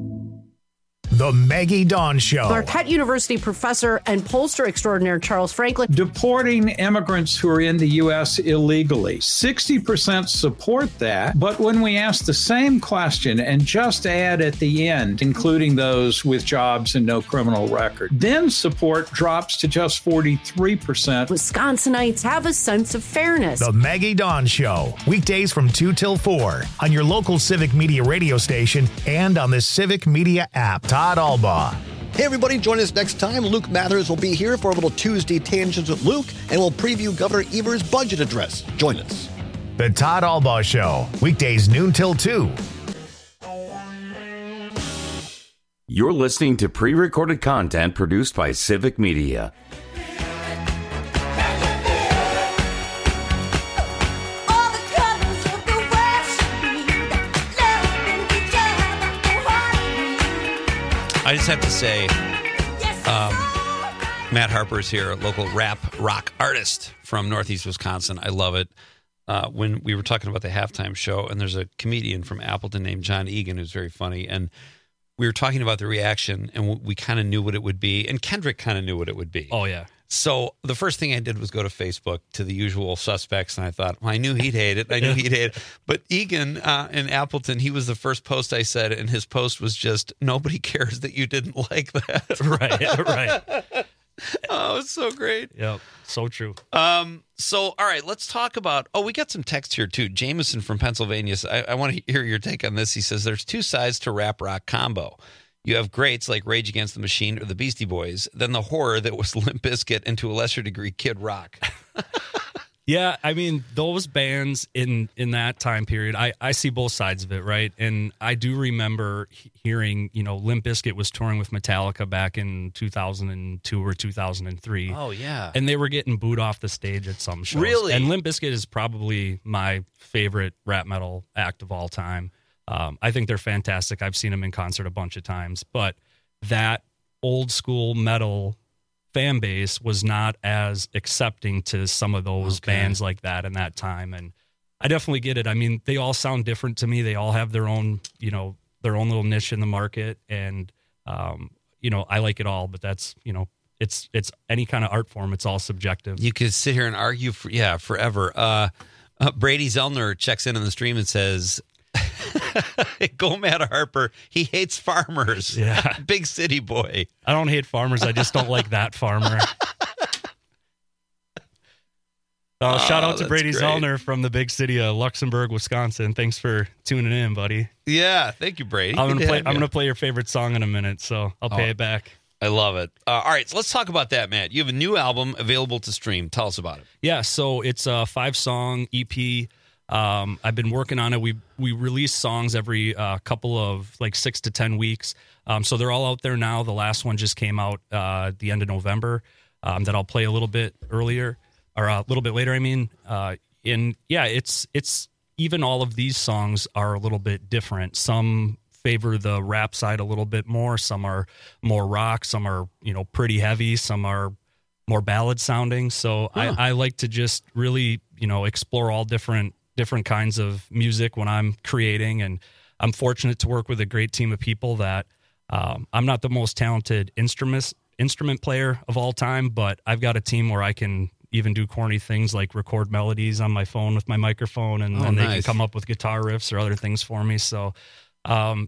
Speaker 1: The Maggie Dawn Show.
Speaker 27: Marquette University professor and pollster extraordinaire Charles Franklin.
Speaker 28: Deporting immigrants who are in the U.S. illegally. 60% support that. But when we ask the same question and just add at the end, including those with jobs and no criminal record, then support drops to just 43%.
Speaker 27: Wisconsinites have a sense of fairness.
Speaker 1: The Maggie Dawn Show. Weekdays from 2 till 4 on your local Civic Media radio station and on the Civic Media app. Todd Albaugh.
Speaker 29: Hey, everybody, join us next time. Luke Mathers will be here for a little Tuesday Tangents with Luke, and we'll preview Governor Evers' budget address. Join us.
Speaker 1: The Todd Albaugh Show. Weekdays noon till 2.
Speaker 18: You're listening to pre-recorded content produced by Civic Media.
Speaker 16: I just have to say, Matt Harper's here, a local rap rock artist from Northeast Wisconsin. I love it. When we were talking about the halftime show, and there's a comedian from Appleton named John Egan who's very funny, and we were talking about the reaction, and we kind of knew what it would be, and Kendrick kind of knew what it would be.
Speaker 26: Oh, yeah.
Speaker 16: So the first thing I did was go to Facebook to the usual suspects, and I thought, well, I knew he'd hate it. But Egan in Appleton, he was the first post I said, and his post was just, nobody cares that you didn't like that.
Speaker 26: Right.
Speaker 16: Oh, it's so great.
Speaker 26: Yep, so true.
Speaker 16: So, all right, let's talk about, we got some text here, too. Jameson from Pennsylvania, I want to hear your take on this. He says, there's two sides to rap rock combo. You have greats like Rage Against the Machine or the Beastie Boys, then the horror that was Limp Bizkit and to a lesser degree Kid Rock.
Speaker 26: Yeah, I mean, those bands in that time period, I see both sides of it, right? And I do remember hearing, Limp Bizkit was touring with Metallica back in 2002 or 2003.
Speaker 16: Oh, yeah.
Speaker 26: And they were getting booed off the stage at some shows.
Speaker 16: Really?
Speaker 26: And Limp Bizkit is probably my favorite rap metal act of all time. I think they're fantastic. I've seen them in concert a bunch of times. But that old school metal fan base was not as accepting to some of those bands like that in that time. And I definitely get it. I mean, they all sound different to me. They all have their own, their own little niche in the market. And, I like it all, but that's, it's any kind of art form. It's all subjective.
Speaker 16: You could sit here and argue forever. Brady Zellner checks in on the stream and says, go Matt Harper. He hates farmers.
Speaker 26: Yeah.
Speaker 16: Big city boy.
Speaker 26: I don't hate farmers. I just don't like that farmer. Shout out to Brady Zellner from the big city of Luxembourg, Wisconsin. Thanks for tuning in, buddy.
Speaker 16: Yeah, thank you, Brady.
Speaker 26: I'm gonna play your favorite song in a minute, so I'll pay it back.
Speaker 16: I love it. All right, so let's talk about that, Matt. You have a new album available to stream. Tell us about it.
Speaker 26: Yeah, so it's a 5-song EP. I've been working on it. We release songs every couple of 6 to 10 weeks. So they're all out there now. The last one just came out at the end of November that I'll play a little bit earlier or a little bit later. I mean, it's even all of these songs are a little bit different. Some favor the rap side a little bit more. Some are more rock. Some are, pretty heavy. Some are more ballad sounding. So I like to just really, explore all different kinds of music when I'm creating. And I'm fortunate to work with a great team of people that I'm not the most talented instrument player of all time, but I've got a team where I can even do corny things like record melodies on my phone with my microphone, and then they can come up with guitar riffs or other things for me. So I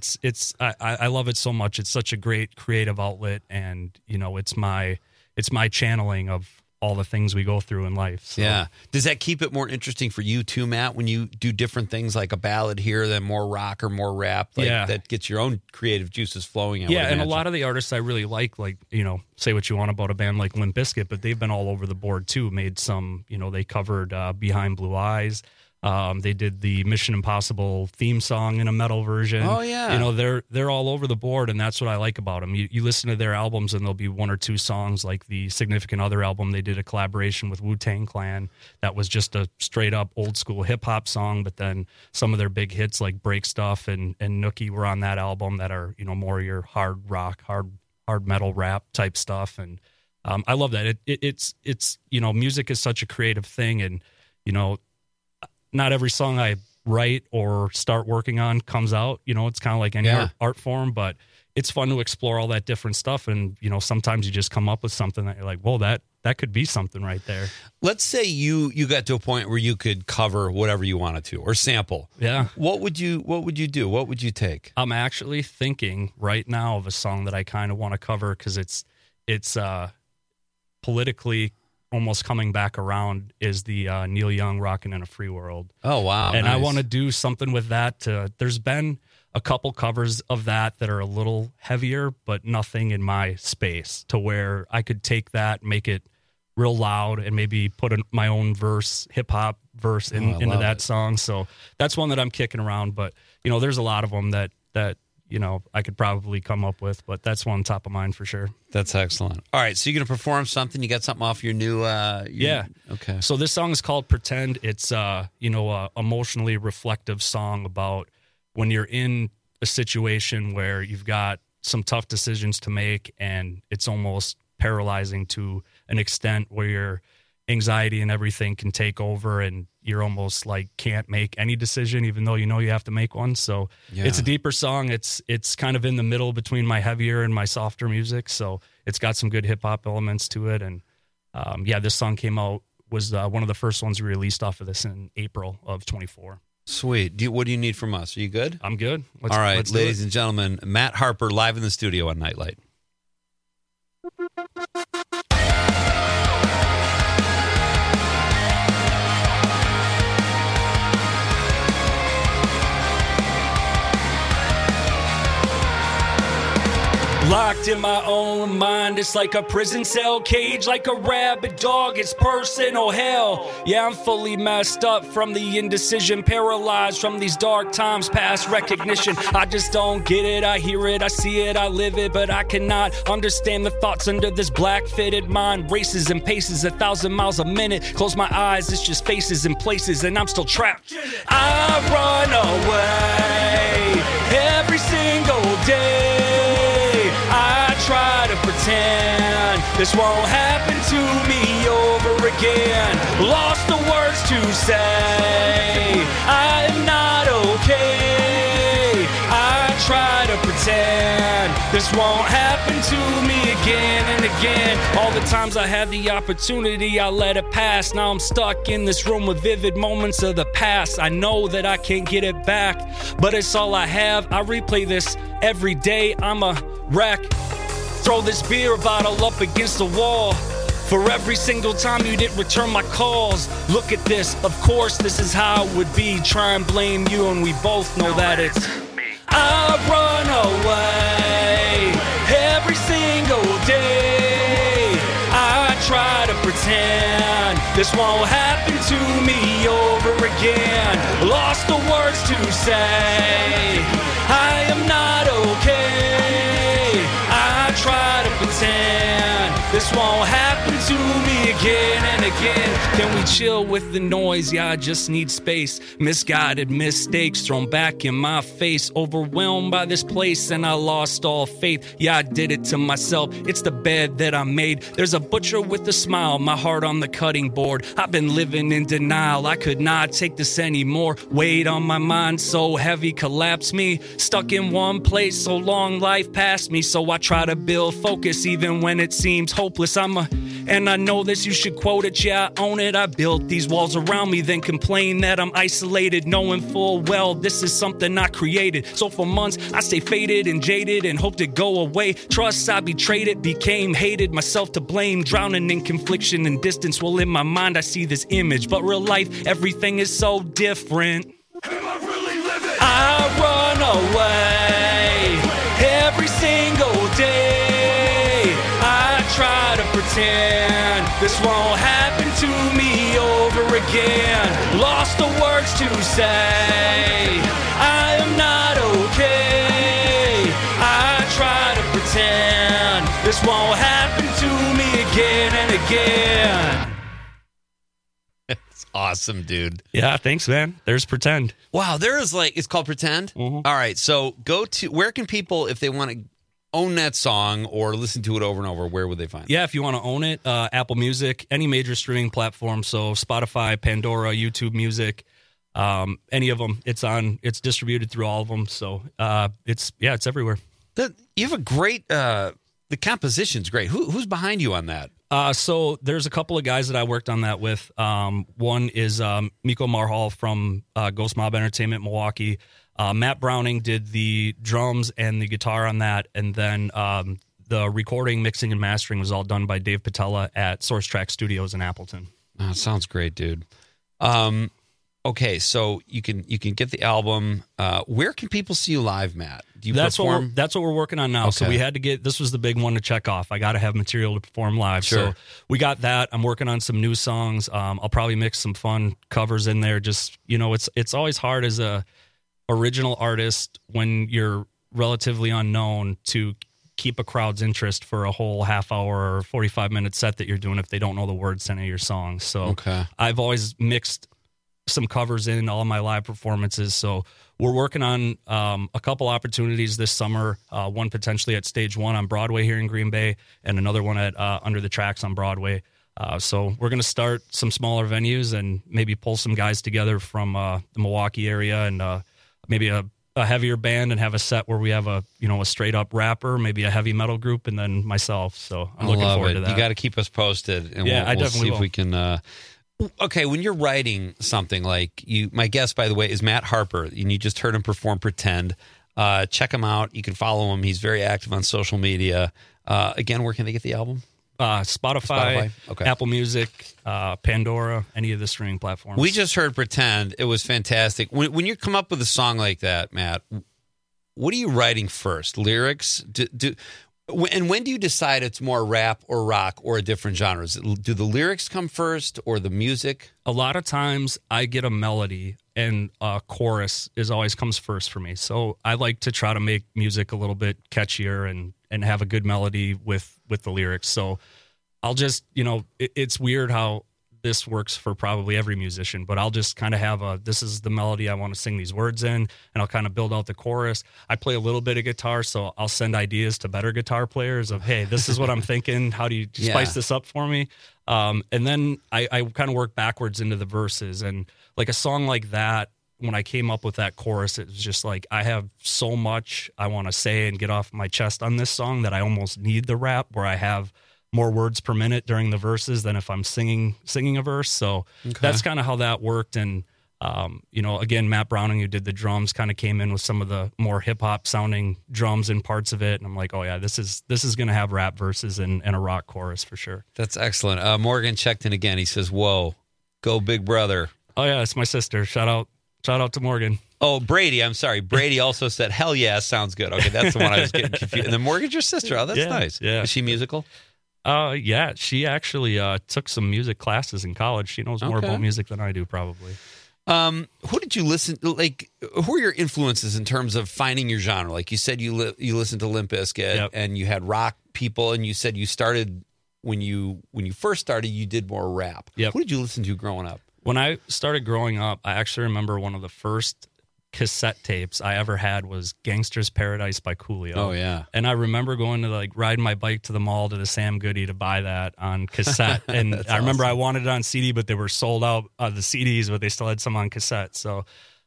Speaker 26: love it so much. It's such a great creative outlet, and it's my channeling of all the things we go through in life. So.
Speaker 16: Yeah. Does that keep it more interesting for you too, Matt, when you do different things like a ballad here, then more rock or more rap? That gets your own creative juices flowing.
Speaker 26: Yeah, and a lot of the artists I really like, say what you want about a band like Limp Bizkit, but they've been all over the board too. Made some, they covered Behind Blue Eyes. They did the Mission Impossible theme song in a metal version.
Speaker 16: Oh, yeah.
Speaker 26: They're all over the board, and that's what I like about them. You listen to their albums, and there'll be one or two songs, like the Significant Other album. They did a collaboration with Wu-Tang Clan that was just a straight-up old-school hip-hop song, but then some of their big hits like Break Stuff and Nookie were on that album that are, more your hard rock, hard metal rap type stuff. And I love that. It's music is such a creative thing, and, not every song I write or start working on comes out. It's kind of like any art form, but it's fun to explore all that different stuff. And, sometimes you just come up with something that you're like, whoa, that could be something right there.
Speaker 16: Let's say you got to a point where you could cover whatever you wanted to or sample.
Speaker 26: Yeah.
Speaker 16: What would you do? What would you take?
Speaker 26: I'm actually thinking right now of a song that I kind of want to cover because it's politically almost coming back around, is the Neil Young Rockin' in a Free World.
Speaker 16: Oh, wow.
Speaker 26: And
Speaker 16: nice.
Speaker 26: I want to do something with that. There's been a couple covers of that are a little heavier, but nothing in my space to where I could take that, make it real loud, and maybe put my own hip hop verse into that song. So that's one that I'm kicking around. But, there's a lot of them that I could probably come up with, but that's one top of mind for sure.
Speaker 16: That's excellent. All right, so you're going to perform something? You got something off your new...
Speaker 26: Yeah.
Speaker 16: Okay.
Speaker 26: So this song is called Pretend. It's, a emotionally reflective song about when you're in a situation where you've got some tough decisions to make, and it's almost paralyzing to an extent where your anxiety and everything can take over, and you're almost like can't make any decision, even though you know you have to make one. So it's a deeper song. It's kind of in the middle between my heavier and my softer music. So it's got some good hip hop elements to it. And this song came out, was one of the first ones we released off of this in April of 24.
Speaker 16: Sweet. What do you need from us? Are you good?
Speaker 26: I'm good.
Speaker 16: All right, ladies and gentlemen, Matt Harper live in the studio on Nightlight.
Speaker 4: Locked in my own mind, it's like a prison cell cage, like a rabid dog, it's personal hell. Yeah, I'm fully messed up from the indecision, paralyzed from these dark times past recognition. I just don't get it, I hear it, I see it, I live it, but I cannot understand the thoughts under this black-fitted mind. Races and paces 1,000 miles a minute, close my eyes, it's just faces and places, and I'm still trapped. I run away every single day. I try to pretend this won't happen to me over again. Lost the words to say, I am not okay. I try to pretend this won't happen to me again and again. All the times I had the opportunity, I let it pass. Now I'm stuck in this room with vivid moments of the past. I know that I can't get it back, but it's all I have. I replay this every day. I'm a wreck. Throw this beer bottle up against the wall. For every single time you didn't return my calls. Look at this, of course this is how it would be. Try and blame you and we both know that it's me. I run away every single day. I try to pretend this won't happen to me over again. Lost the words to say, I am not okay. I try to pretend this won't happen to me again and again. Can we chill with the noise? Yeah, I just need space. Misguided mistakes thrown back in my face. Overwhelmed by this place and I lost all faith. Yeah, I did it to myself. It's the bed that I made. There's a butcher with a smile, my heart on the cutting board. I've been living in denial. I could not take this anymore. Weight on my mind so heavy, collapsed me. Stuck in one place so long, life passed me. So I try to build focus even when it seems hopeless. And I know this, you should quote it, yeah, I own it. I built these walls around me, then complain that I'm isolated, knowing full well this is something I created. So for months, I stay faded and jaded and hope to go away. Trust, I betrayed it, became hated, myself to blame, drowning in confliction and distance. Well, in my mind, I see this image, but real life, everything is so different. Am I really living? I run away every single day. I try to pretend this won't happen to me over again. Lost the words to say, I am not okay. I try to pretend this won't happen to me again and again.
Speaker 16: It's awesome, dude.
Speaker 26: Yeah, thanks, man. There's Pretend.
Speaker 16: Wow, there is it's called Pretend? Mm-hmm. All right, so where can people, if they want to own that song or listen to it over and over, where would they find it?
Speaker 26: Yeah, if you want to own it, Apple Music, any major streaming platform, so Spotify, Pandora, YouTube Music, any of them, it's distributed through all of them, so it's everywhere.
Speaker 16: You have a great, the composition's great. Who's behind you on that?
Speaker 26: So there's a couple of guys that I worked on that with. One is Miko Marhal from Ghost Mob Entertainment, Milwaukee. Matt Browning did the drums and the guitar on that, and then the recording, mixing, and mastering was all done by Dave Patella at Source Track Studios in Appleton.
Speaker 16: Oh, sounds great, dude. Okay, so you can get the album. Where can people see you live, Matt? Do you perform?
Speaker 26: That's what we're working on now. Okay. So we had to get, this was the big one to check off. I got to have material to perform live.
Speaker 16: Sure.
Speaker 26: So we got that. I'm working on some new songs. I'll probably mix some fun covers in there. Just, it's always hard as a original artist when you're relatively unknown to keep a crowd's interest for a whole half hour or 45-minute set that you're doing if they don't know the words to any of your songs. So I've always mixed some covers in all my live performances. So we're working on a couple opportunities this summer, one potentially at Stage 1 on Broadway here in Green Bay, and another one at Under the Tracks on Broadway. So we're going to start some smaller venues and maybe pull some guys together from the Milwaukee area, and maybe a heavier band, and have a set where we have a straight up rapper, maybe a heavy metal group, and then myself. So I'm looking forward to that.
Speaker 16: You got to keep us posted, and
Speaker 26: I
Speaker 16: we'll
Speaker 26: definitely
Speaker 16: see
Speaker 26: will.
Speaker 16: if we can. Okay, when you're writing something like my guest, by the way, is Matt Harper, and you just heard him perform Pretend. Check him out. You can follow him. He's very active on social media. Again, where can they get the album?
Speaker 26: Spotify.
Speaker 16: Okay.
Speaker 26: Apple Music, Pandora, any of the streaming platforms.
Speaker 16: We just heard Pretend. It was fantastic. When you come up with a song like that, Matt, what are you writing first? Lyrics? And when do you decide it's more rap or rock or a different genre? Do the lyrics come first or the music?
Speaker 26: A lot of times I get a melody and a chorus always comes first for me. So I like to try to make music a little bit catchier and have a good melody with the lyrics. So I'll just, it's weird how this works for probably every musician, but I'll just kind of have this is the melody I want to sing these words in, and I'll kind of build out the chorus. I play a little bit of guitar, so I'll send ideas to better guitar players of, hey, this is what I'm thinking. How do you spice this up for me? And then I kind of work backwards into the verses. And like a song like that, when I came up with that chorus, it was just like, I have so much I want to say and get off my chest on this song that I almost need the rap, where I have more words per minute during the verses than if I'm singing a verse. So that's kind of how that worked. And, again, Matt Browning, who did the drums, kind of came in with some of the more hip hop sounding drums and parts of it. And I'm like, oh yeah, this is going to have rap verses and a rock chorus for sure.
Speaker 16: That's excellent. Morgan checked in again. He says, whoa, go Big Brother.
Speaker 26: Oh yeah, it's my sister. Shout out to Morgan.
Speaker 16: Oh, Brady. I'm sorry. Brady also said, hell yeah, sounds good. Okay, that's the one I was getting confused. And then Morgan's your sister. Oh, that's nice.
Speaker 26: Yeah.
Speaker 16: Is she musical?
Speaker 26: Yeah, she actually took some music classes in college. She knows more about music than I do, probably.
Speaker 16: Who did you listen? Who are your influences in terms of finding your genre? Like you said, you listened to Limp Bizkit, and you had rock people, and you said you started when you first started, you did more rap.
Speaker 26: Yep.
Speaker 16: Who did you listen to growing up?
Speaker 26: When I started growing up, I actually remember one of the first cassette tapes I ever had was Gangster's Paradise by Coolio.
Speaker 16: Oh yeah.
Speaker 26: And I remember going to riding my bike to the mall to the Sam Goody to buy that on cassette. And I remember I wanted it on CD, but they were sold out the CDs, but they still had some on cassette. So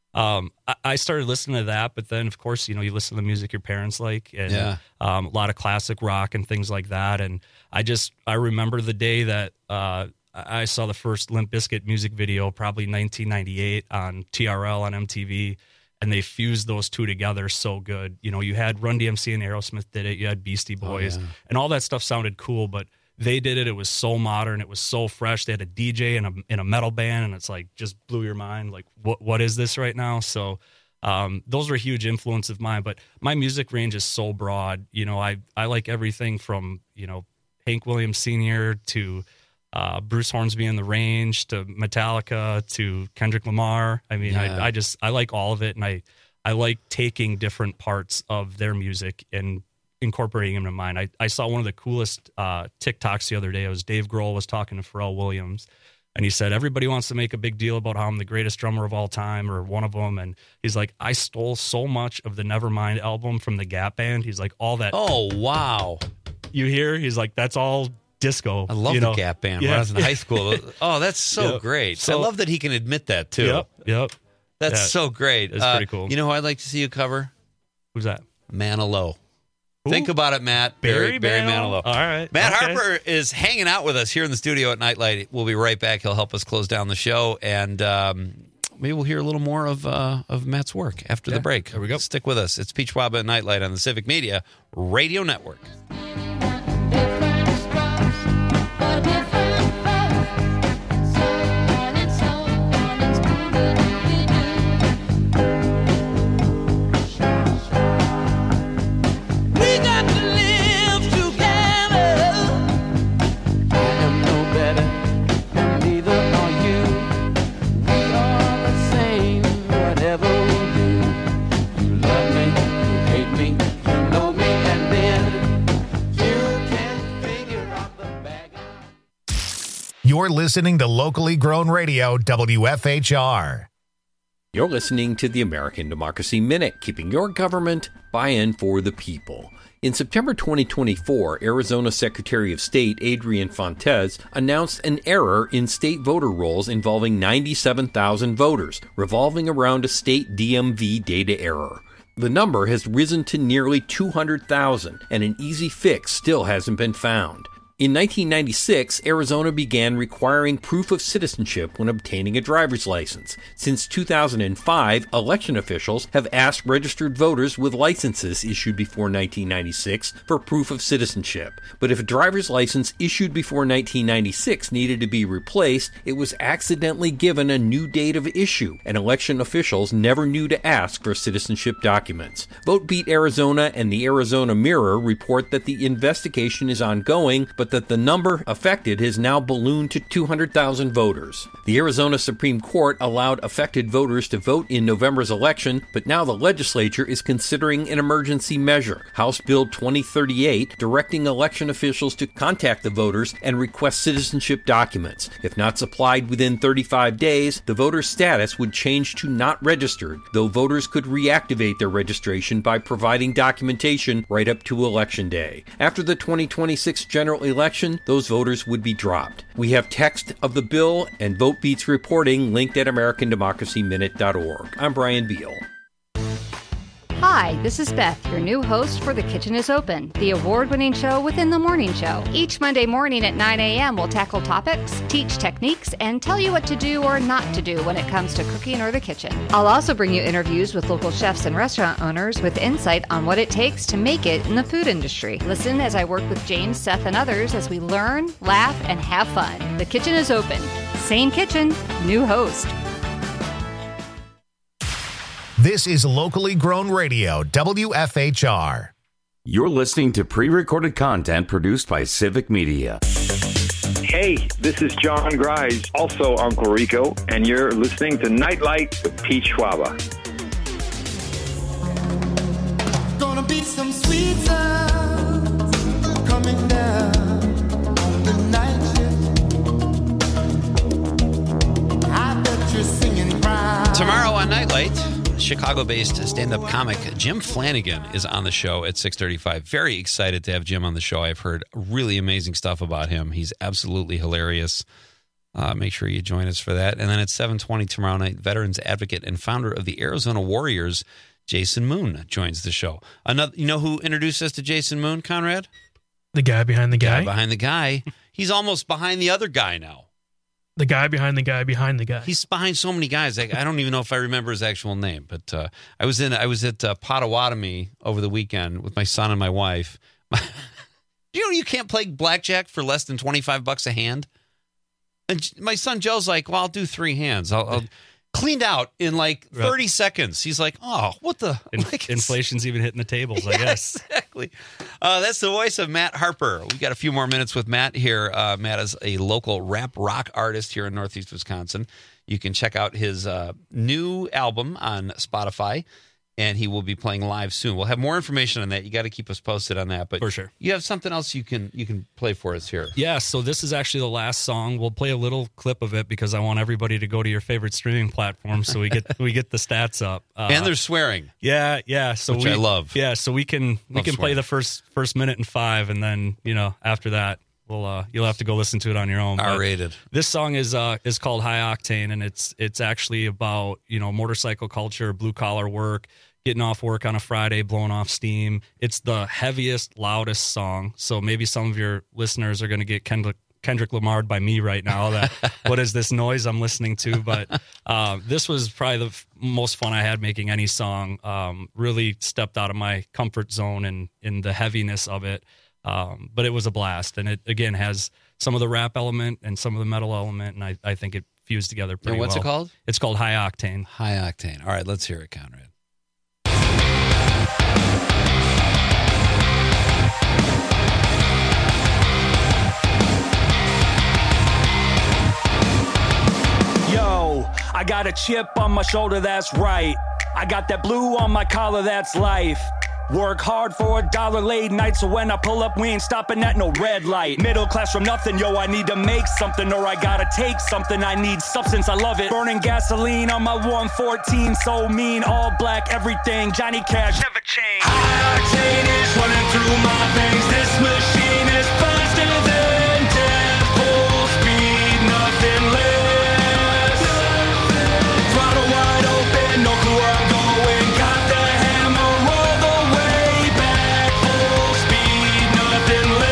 Speaker 26: I started listening to that, but then of course, you listen to the music your parents like, and a lot of classic rock and things like that. And I remember the day that I saw the first Limp Bizkit music video, probably 1998 on TRL on MTV. And they fused those two together so good. You had Run DMC and Aerosmith did it. You had Beastie Boys. And all that stuff sounded cool, but they did it. It was so modern. It was so fresh. They had a DJ in a metal band, and it's like just blew your mind. Like, what is this right now? So those were a huge influence of mine. But my music range is so broad. I like everything from, Hank Williams Sr. to Bruce Hornsby and the Range to Metallica to Kendrick Lamar. I mean, I like all of it, and I like taking different parts of their music and incorporating them into mine. I saw one of the coolest TikToks the other day. It was Dave Grohl was talking to Pharrell Williams, and he said, everybody wants to make a big deal about how I'm the greatest drummer of all time or one of them, and he's like, I stole so much of the Nevermind album from the Gap Band. He's like, all that.
Speaker 16: Oh, wow.
Speaker 26: You hear? He's like, that's all disco.
Speaker 16: I love the Gap Band when I was in high school. Oh, that's so great.
Speaker 26: So,
Speaker 16: I love that he can admit that, too.
Speaker 26: Yep.
Speaker 16: That's so great.
Speaker 26: It's pretty cool.
Speaker 16: You know who I'd like to see you cover?
Speaker 26: Who's that?
Speaker 16: Manilow.
Speaker 26: Ooh.
Speaker 16: Think about it, Matt. Barry Manilow.
Speaker 26: All right.
Speaker 16: Matt Harper is hanging out with us here in the studio at Nightlight. We'll be right back. He'll help us close down the show, and maybe we'll hear a little more of Matt's work after the break.
Speaker 26: There we go.
Speaker 16: Stick with us. It's Peach Waba at Nightlight on the Civic Media Radio Network.
Speaker 1: You're listening to locally grown radio, WFHR.
Speaker 6: You're listening to the American Democracy Minute, keeping your government buy-in for the people. In September 2024, Arizona Secretary of State Adrian Fontes announced an error in state voter rolls involving 97,000 voters, revolving around a state DMV data error. The number has risen to nearly 200,000, and an easy fix still hasn't been found. In 1996, Arizona began requiring proof of citizenship when obtaining a driver's license. Since 2005, election officials have asked registered voters with licenses issued before 1996 for proof of citizenship. But if a driver's license issued before 1996 needed to be replaced, it was accidentally given a new date of issue, and election officials never knew to ask for citizenship documents. Vote Beat Arizona and the Arizona Mirror report that the investigation is ongoing, but that the number affected has now ballooned to 200,000 voters. The Arizona Supreme Court allowed affected voters to vote in November's election, but now the legislature is considering an emergency measure, House Bill 2038, directing election officials to contact the voters and request citizenship documents. If not supplied within 35 days, the voter's status would change to not registered, though voters could reactivate their registration by providing documentation right up to Election Day. After the 2026 general election, those voters would be dropped. We have text of the bill and Vote Beats reporting linked at AmericanDemocracyMinute.org. I'm Brian Beal.
Speaker 7: Hi, this is Beth, your new host for The Kitchen is Open, the award-winning show within the morning show. Each Monday morning at 9 a.m. we'll tackle topics, teach techniques, and tell you what to do or not to do when it comes to cooking or the kitchen. I'll also bring you interviews with local chefs and restaurant owners with insight on what it takes to make it in the food industry. Listen as I work with James, Seth, and others as we learn, laugh, and have fun. The Kitchen is Open. Same kitchen, new host.
Speaker 1: This is locally grown radio, WFHR.
Speaker 18: You're listening to pre-recorded content produced by Civic Media.
Speaker 19: Hey, this is John Grise, also Uncle Rico, and you're listening to Nightlight with Pete Schwaba.
Speaker 2: Gonna be some sweet sounds coming down on the night shift. I bet you're singing proud.
Speaker 16: Tomorrow on Nightlight, Chicago-based stand-up comic Jim Flanagan is on the show at 6:35. Very excited to have Jim on the show. I've heard really amazing stuff about him. He's absolutely hilarious. Make sure you join us for that. And then at 7:20 tomorrow night, veterans advocate and founder of the Arizona Warriors, Jason Moon, joins the show. You know who introduced us to Jason Moon, Conrad?
Speaker 20: The guy behind the guy?
Speaker 16: The guy behind the guy. He's almost behind the other guy now.
Speaker 20: The guy behind the guy behind the guy.
Speaker 16: He's behind so many guys. I don't even know if I remember his actual name. But I was at Potawatomi over the weekend with my son and my wife. You can't play blackjack for less than $25 a hand. And my son Joe's like, "Well, I'll do 3 hands. I'll cleaned out in like 30 seconds." He's like, "Oh, what the?"
Speaker 26: Inflation's even hitting the tables, I guess.
Speaker 16: Exactly. That's the voice of Matt Harper. We got a few more minutes with Matt here. Matt is a local rap rock artist here in Northeast Wisconsin. You can check out his new album on Spotify, and he will be playing live soon. We'll have more information on that. You got to keep us posted on that. But
Speaker 26: for sure,
Speaker 16: you have something else you can play for us here.
Speaker 26: Yeah. So this is actually the last song. We'll play a little clip of it because I want everybody to go to your favorite streaming platform so we get the stats up.
Speaker 16: And there's swearing.
Speaker 26: Yeah. So
Speaker 16: which I love.
Speaker 26: Yeah. So we can play the first minute and 5, and then after that you'll have to go listen to it on your own.
Speaker 16: R-rated.
Speaker 26: This song is called High Octane, and it's actually about motorcycle culture, blue collar work. Getting off work on a Friday, blowing off steam. It's the heaviest, loudest song. So maybe some of your listeners are going to get Kendrick Lamar'd by me right now. That what is this noise I'm listening to? But this was probably the most fun I had making any song. Really stepped out of my comfort zone and in the heaviness of it. But it was a blast. And it, again, has some of the rap element and some of the metal element. And I think it fused together pretty well.
Speaker 16: And what's it called?
Speaker 26: It's called High Octane.
Speaker 16: High Octane. All right, let's hear it, Conrad.
Speaker 4: Yo, I got a chip on my shoulder, that's right. I got that blue on my collar, that's life. Work hard for $1 late night, so when I pull up, we ain't stopping at no red light. Middle class from nothing, yo, I need to make something, or I gotta take something. I need substance, I love it. Burning gasoline on my 114, so mean, all black, everything. Johnny Cash, never change. High octane is running through my veins. This machine is faster than death. Full speed, nothing less. Throttle wide open, no clue where I'm going. Got the hammer all the way back. Full speed, nothing less.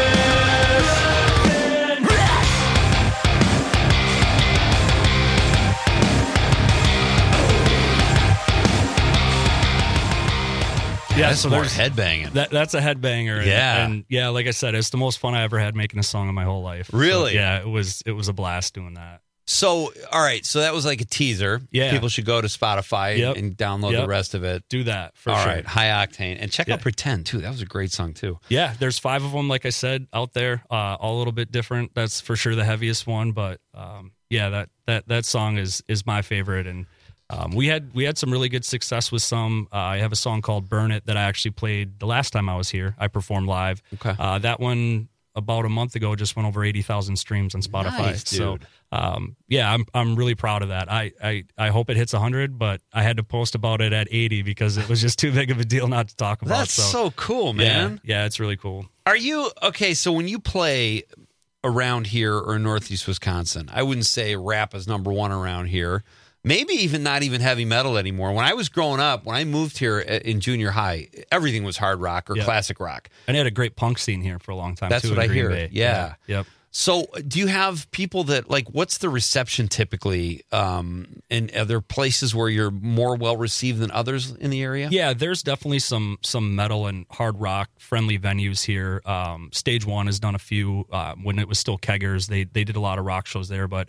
Speaker 16: Yeah, that's
Speaker 4: so
Speaker 16: more
Speaker 4: there's
Speaker 16: headbanging.
Speaker 4: That's a headbanger.
Speaker 16: Yeah.
Speaker 4: And yeah, like I said, it's the most fun I ever had making a song in my whole life.
Speaker 16: Really?
Speaker 4: So, yeah, it was a blast doing that.
Speaker 16: So, all right. So that was like a teaser.
Speaker 4: Yeah.
Speaker 16: People should go to Spotify and download the rest of it.
Speaker 4: Do that for
Speaker 16: All
Speaker 4: sure.
Speaker 16: right. High Octane. And check out Pretend, too. That was a great song, too.
Speaker 4: Yeah, there's 5 of them, like I said, out there, all a little bit different. That's for sure the heaviest one, but yeah, that song is my favorite. And we had some really good success with some. I have a song called Burn It that I actually played the last time I was here. I performed live.
Speaker 16: Okay.
Speaker 4: That one about a month ago just went over 80,000 streams on Spotify.
Speaker 16: Nice, dude.
Speaker 4: So yeah, I'm really proud of that. I hope it hits 100, but I had to post about it at 80 because it was just too big of a deal not to talk about.
Speaker 16: That's so cool, man.
Speaker 4: Yeah, it's really cool.
Speaker 16: Are you okay? So when you play around here or in Northeast Wisconsin, I wouldn't say rap is number one around here. Maybe even not even heavy metal anymore. When I was growing up, when I moved here in junior high, everything was hard rock or classic rock.
Speaker 4: And it had a great punk scene here for a long time.
Speaker 16: That's
Speaker 4: too,
Speaker 16: what I
Speaker 4: in Green
Speaker 16: hear.
Speaker 4: Bay.
Speaker 16: Yeah.
Speaker 4: Yep.
Speaker 16: So do you have people that, like, what's the reception typically? And are there places where you're more well-received than others in the area?
Speaker 4: Yeah, there's definitely some metal and hard rock friendly venues here. Stage One has done a few when it was still Keggers. They did a lot of rock shows there, but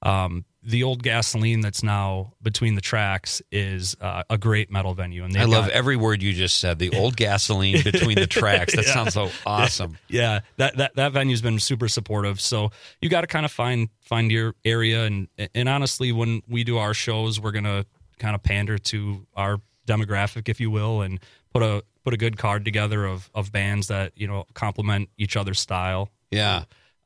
Speaker 4: the old Gasoline that's now between the tracks is a great metal venue. And
Speaker 16: I love every word you just said. The old Gasoline between the tracks. That sounds so awesome.
Speaker 4: Yeah, that venue's been super supportive. So you got to kind of find your area. And honestly, when we do our shows, we're going to kind of pander to our demographic, if you will, and put a good card together of bands that, you know, complement each other's style.
Speaker 16: Yeah.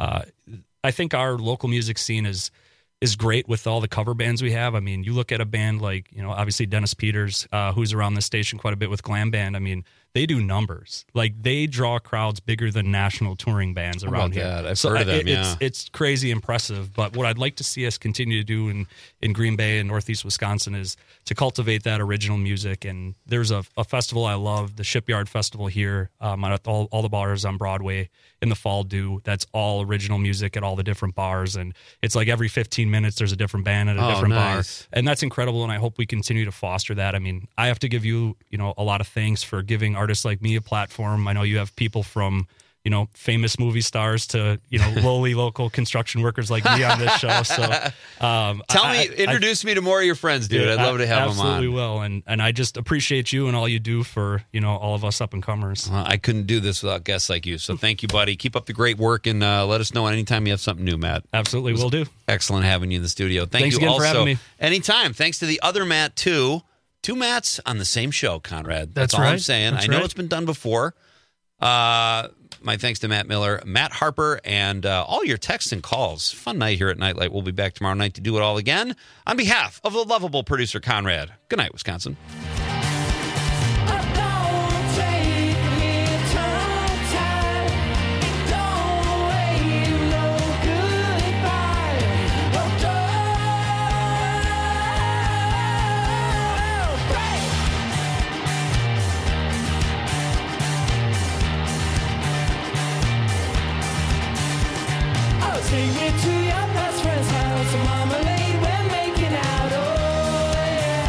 Speaker 4: I think our local music scene is great with all the cover bands we have. I mean, you look at a band like, you know, obviously Dennis Peters, who's around the station quite a bit with Glam Band. I mean, they do numbers. Like, they draw crowds bigger than national touring bands around here.
Speaker 16: That? I've heard of them,
Speaker 4: It's crazy impressive. But what I'd like to see us continue to do in Green Bay and Northeast Wisconsin is to cultivate that original music. And there's a festival I love, the Shipyard Festival here, at all the bars on Broadway in the fall do. That's all original music at all the different bars. And it's like every 15 minutes there's a different band at a different bar. And that's incredible, and I hope we continue to foster that. I mean, I have to give you, you know, a lot of thanks for giving artists like me a platform. I know you have people from, you know, famous movie stars to, you know, lowly local construction workers like me on this show. So
Speaker 16: introduce me to more of your friends, dude. I'd love to have them on.
Speaker 4: Absolutely will. And I just appreciate you and all you do for, you know, all of us up and comers.
Speaker 16: I couldn't do this without guests like you. So thank you, buddy. Keep up the great work, and let us know anytime you have something new, Matt.
Speaker 4: Absolutely, will do.
Speaker 16: Excellent having you in the studio.
Speaker 4: Thanks
Speaker 16: you
Speaker 4: again
Speaker 16: also
Speaker 4: for having me.
Speaker 16: Anytime. Thanks to the other Matt, too. 2 Matts on the same show, Conrad. That's all
Speaker 20: right.
Speaker 16: I'm saying.
Speaker 20: That's
Speaker 16: I know
Speaker 20: right.
Speaker 16: it's been done before. My thanks to Matt Miller, Matt Harper, and all your texts and calls. Fun night here at Nightlight. We'll be back tomorrow night to do it all again. On behalf of the lovable producer, Conrad, good night, Wisconsin.
Speaker 2: Take me to your best friend's house, marmalade, we're making out, oh yeah.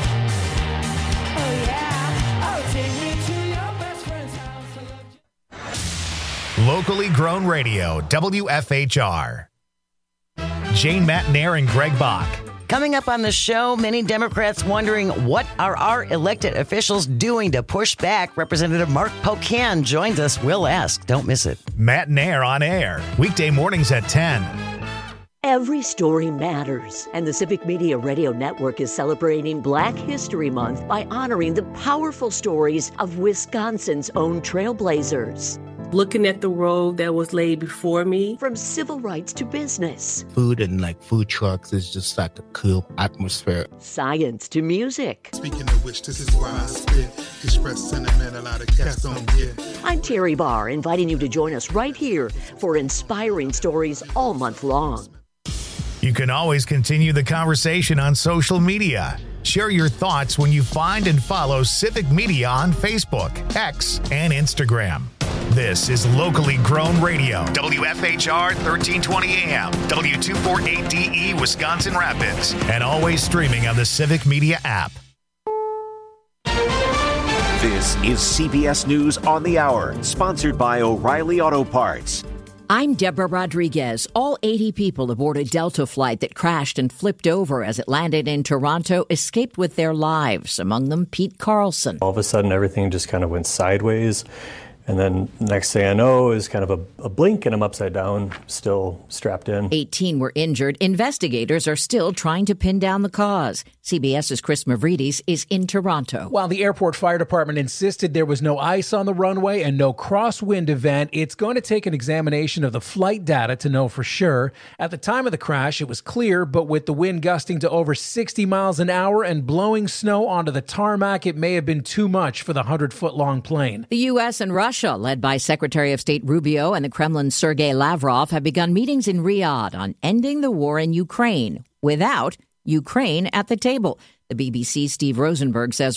Speaker 2: Oh yeah, oh take me to your best friend's house.
Speaker 1: Locally grown radio, WFHR. Jane Matnair and Greg Bach.
Speaker 5: Coming up on the show, many Democrats wondering what are our elected officials doing to push back. Representative Mark Pocan joins us. We'll ask. Don't miss it.
Speaker 1: Matnair on air, weekday mornings at 10.
Speaker 3: Every story matters, and the Civic Media Radio Network is celebrating Black History Month by honoring the powerful stories of Wisconsin's own trailblazers.
Speaker 8: Looking at the road that was laid before me.
Speaker 3: From civil rights to business.
Speaker 9: Food and food trucks is just like a cool atmosphere.
Speaker 3: Science to music.
Speaker 10: Speaking of which, this is why I spit. Express sentiment a lot of cats don't get.
Speaker 3: I'm Terry Barr, inviting you to join us right here for inspiring stories all month long.
Speaker 1: You can always continue the conversation on social media. Share your thoughts when you find and follow Civic Media on Facebook, X, and Instagram. This is locally grown radio. WFHR 1320 AM, W248DE, Wisconsin Rapids, and always streaming on the Civic Media app.
Speaker 21: This is CBS News on the Hour, sponsored by O'Reilly Auto Parts.
Speaker 22: I'm Deborah Rodriguez. All 80 people aboard a Delta flight that crashed and flipped over as it landed in Toronto escaped with their lives, among them Pete Carlson.
Speaker 23: All of a sudden, everything just kind of went sideways. And then next thing I know is kind of a blink and I'm upside down, still strapped in.
Speaker 22: 18 were injured. Investigators are still trying to pin down the cause. CBS's Chris Mavridis is in Toronto.
Speaker 24: While the airport fire department insisted there was no ice on the runway and no crosswind event, it's going to take an examination of the flight data to know for sure. At the time of the crash, it was clear, but with the wind gusting to over 60 miles an hour and blowing snow onto the tarmac, it may have been too much for the 100-foot-long plane.
Speaker 22: The U.S. and Russia, led by Secretary of State Rubio and the Kremlin's Sergei Lavrov, have begun meetings in Riyadh on ending the war in Ukraine without Ukraine at the table. The BBC's Steve Rosenberg says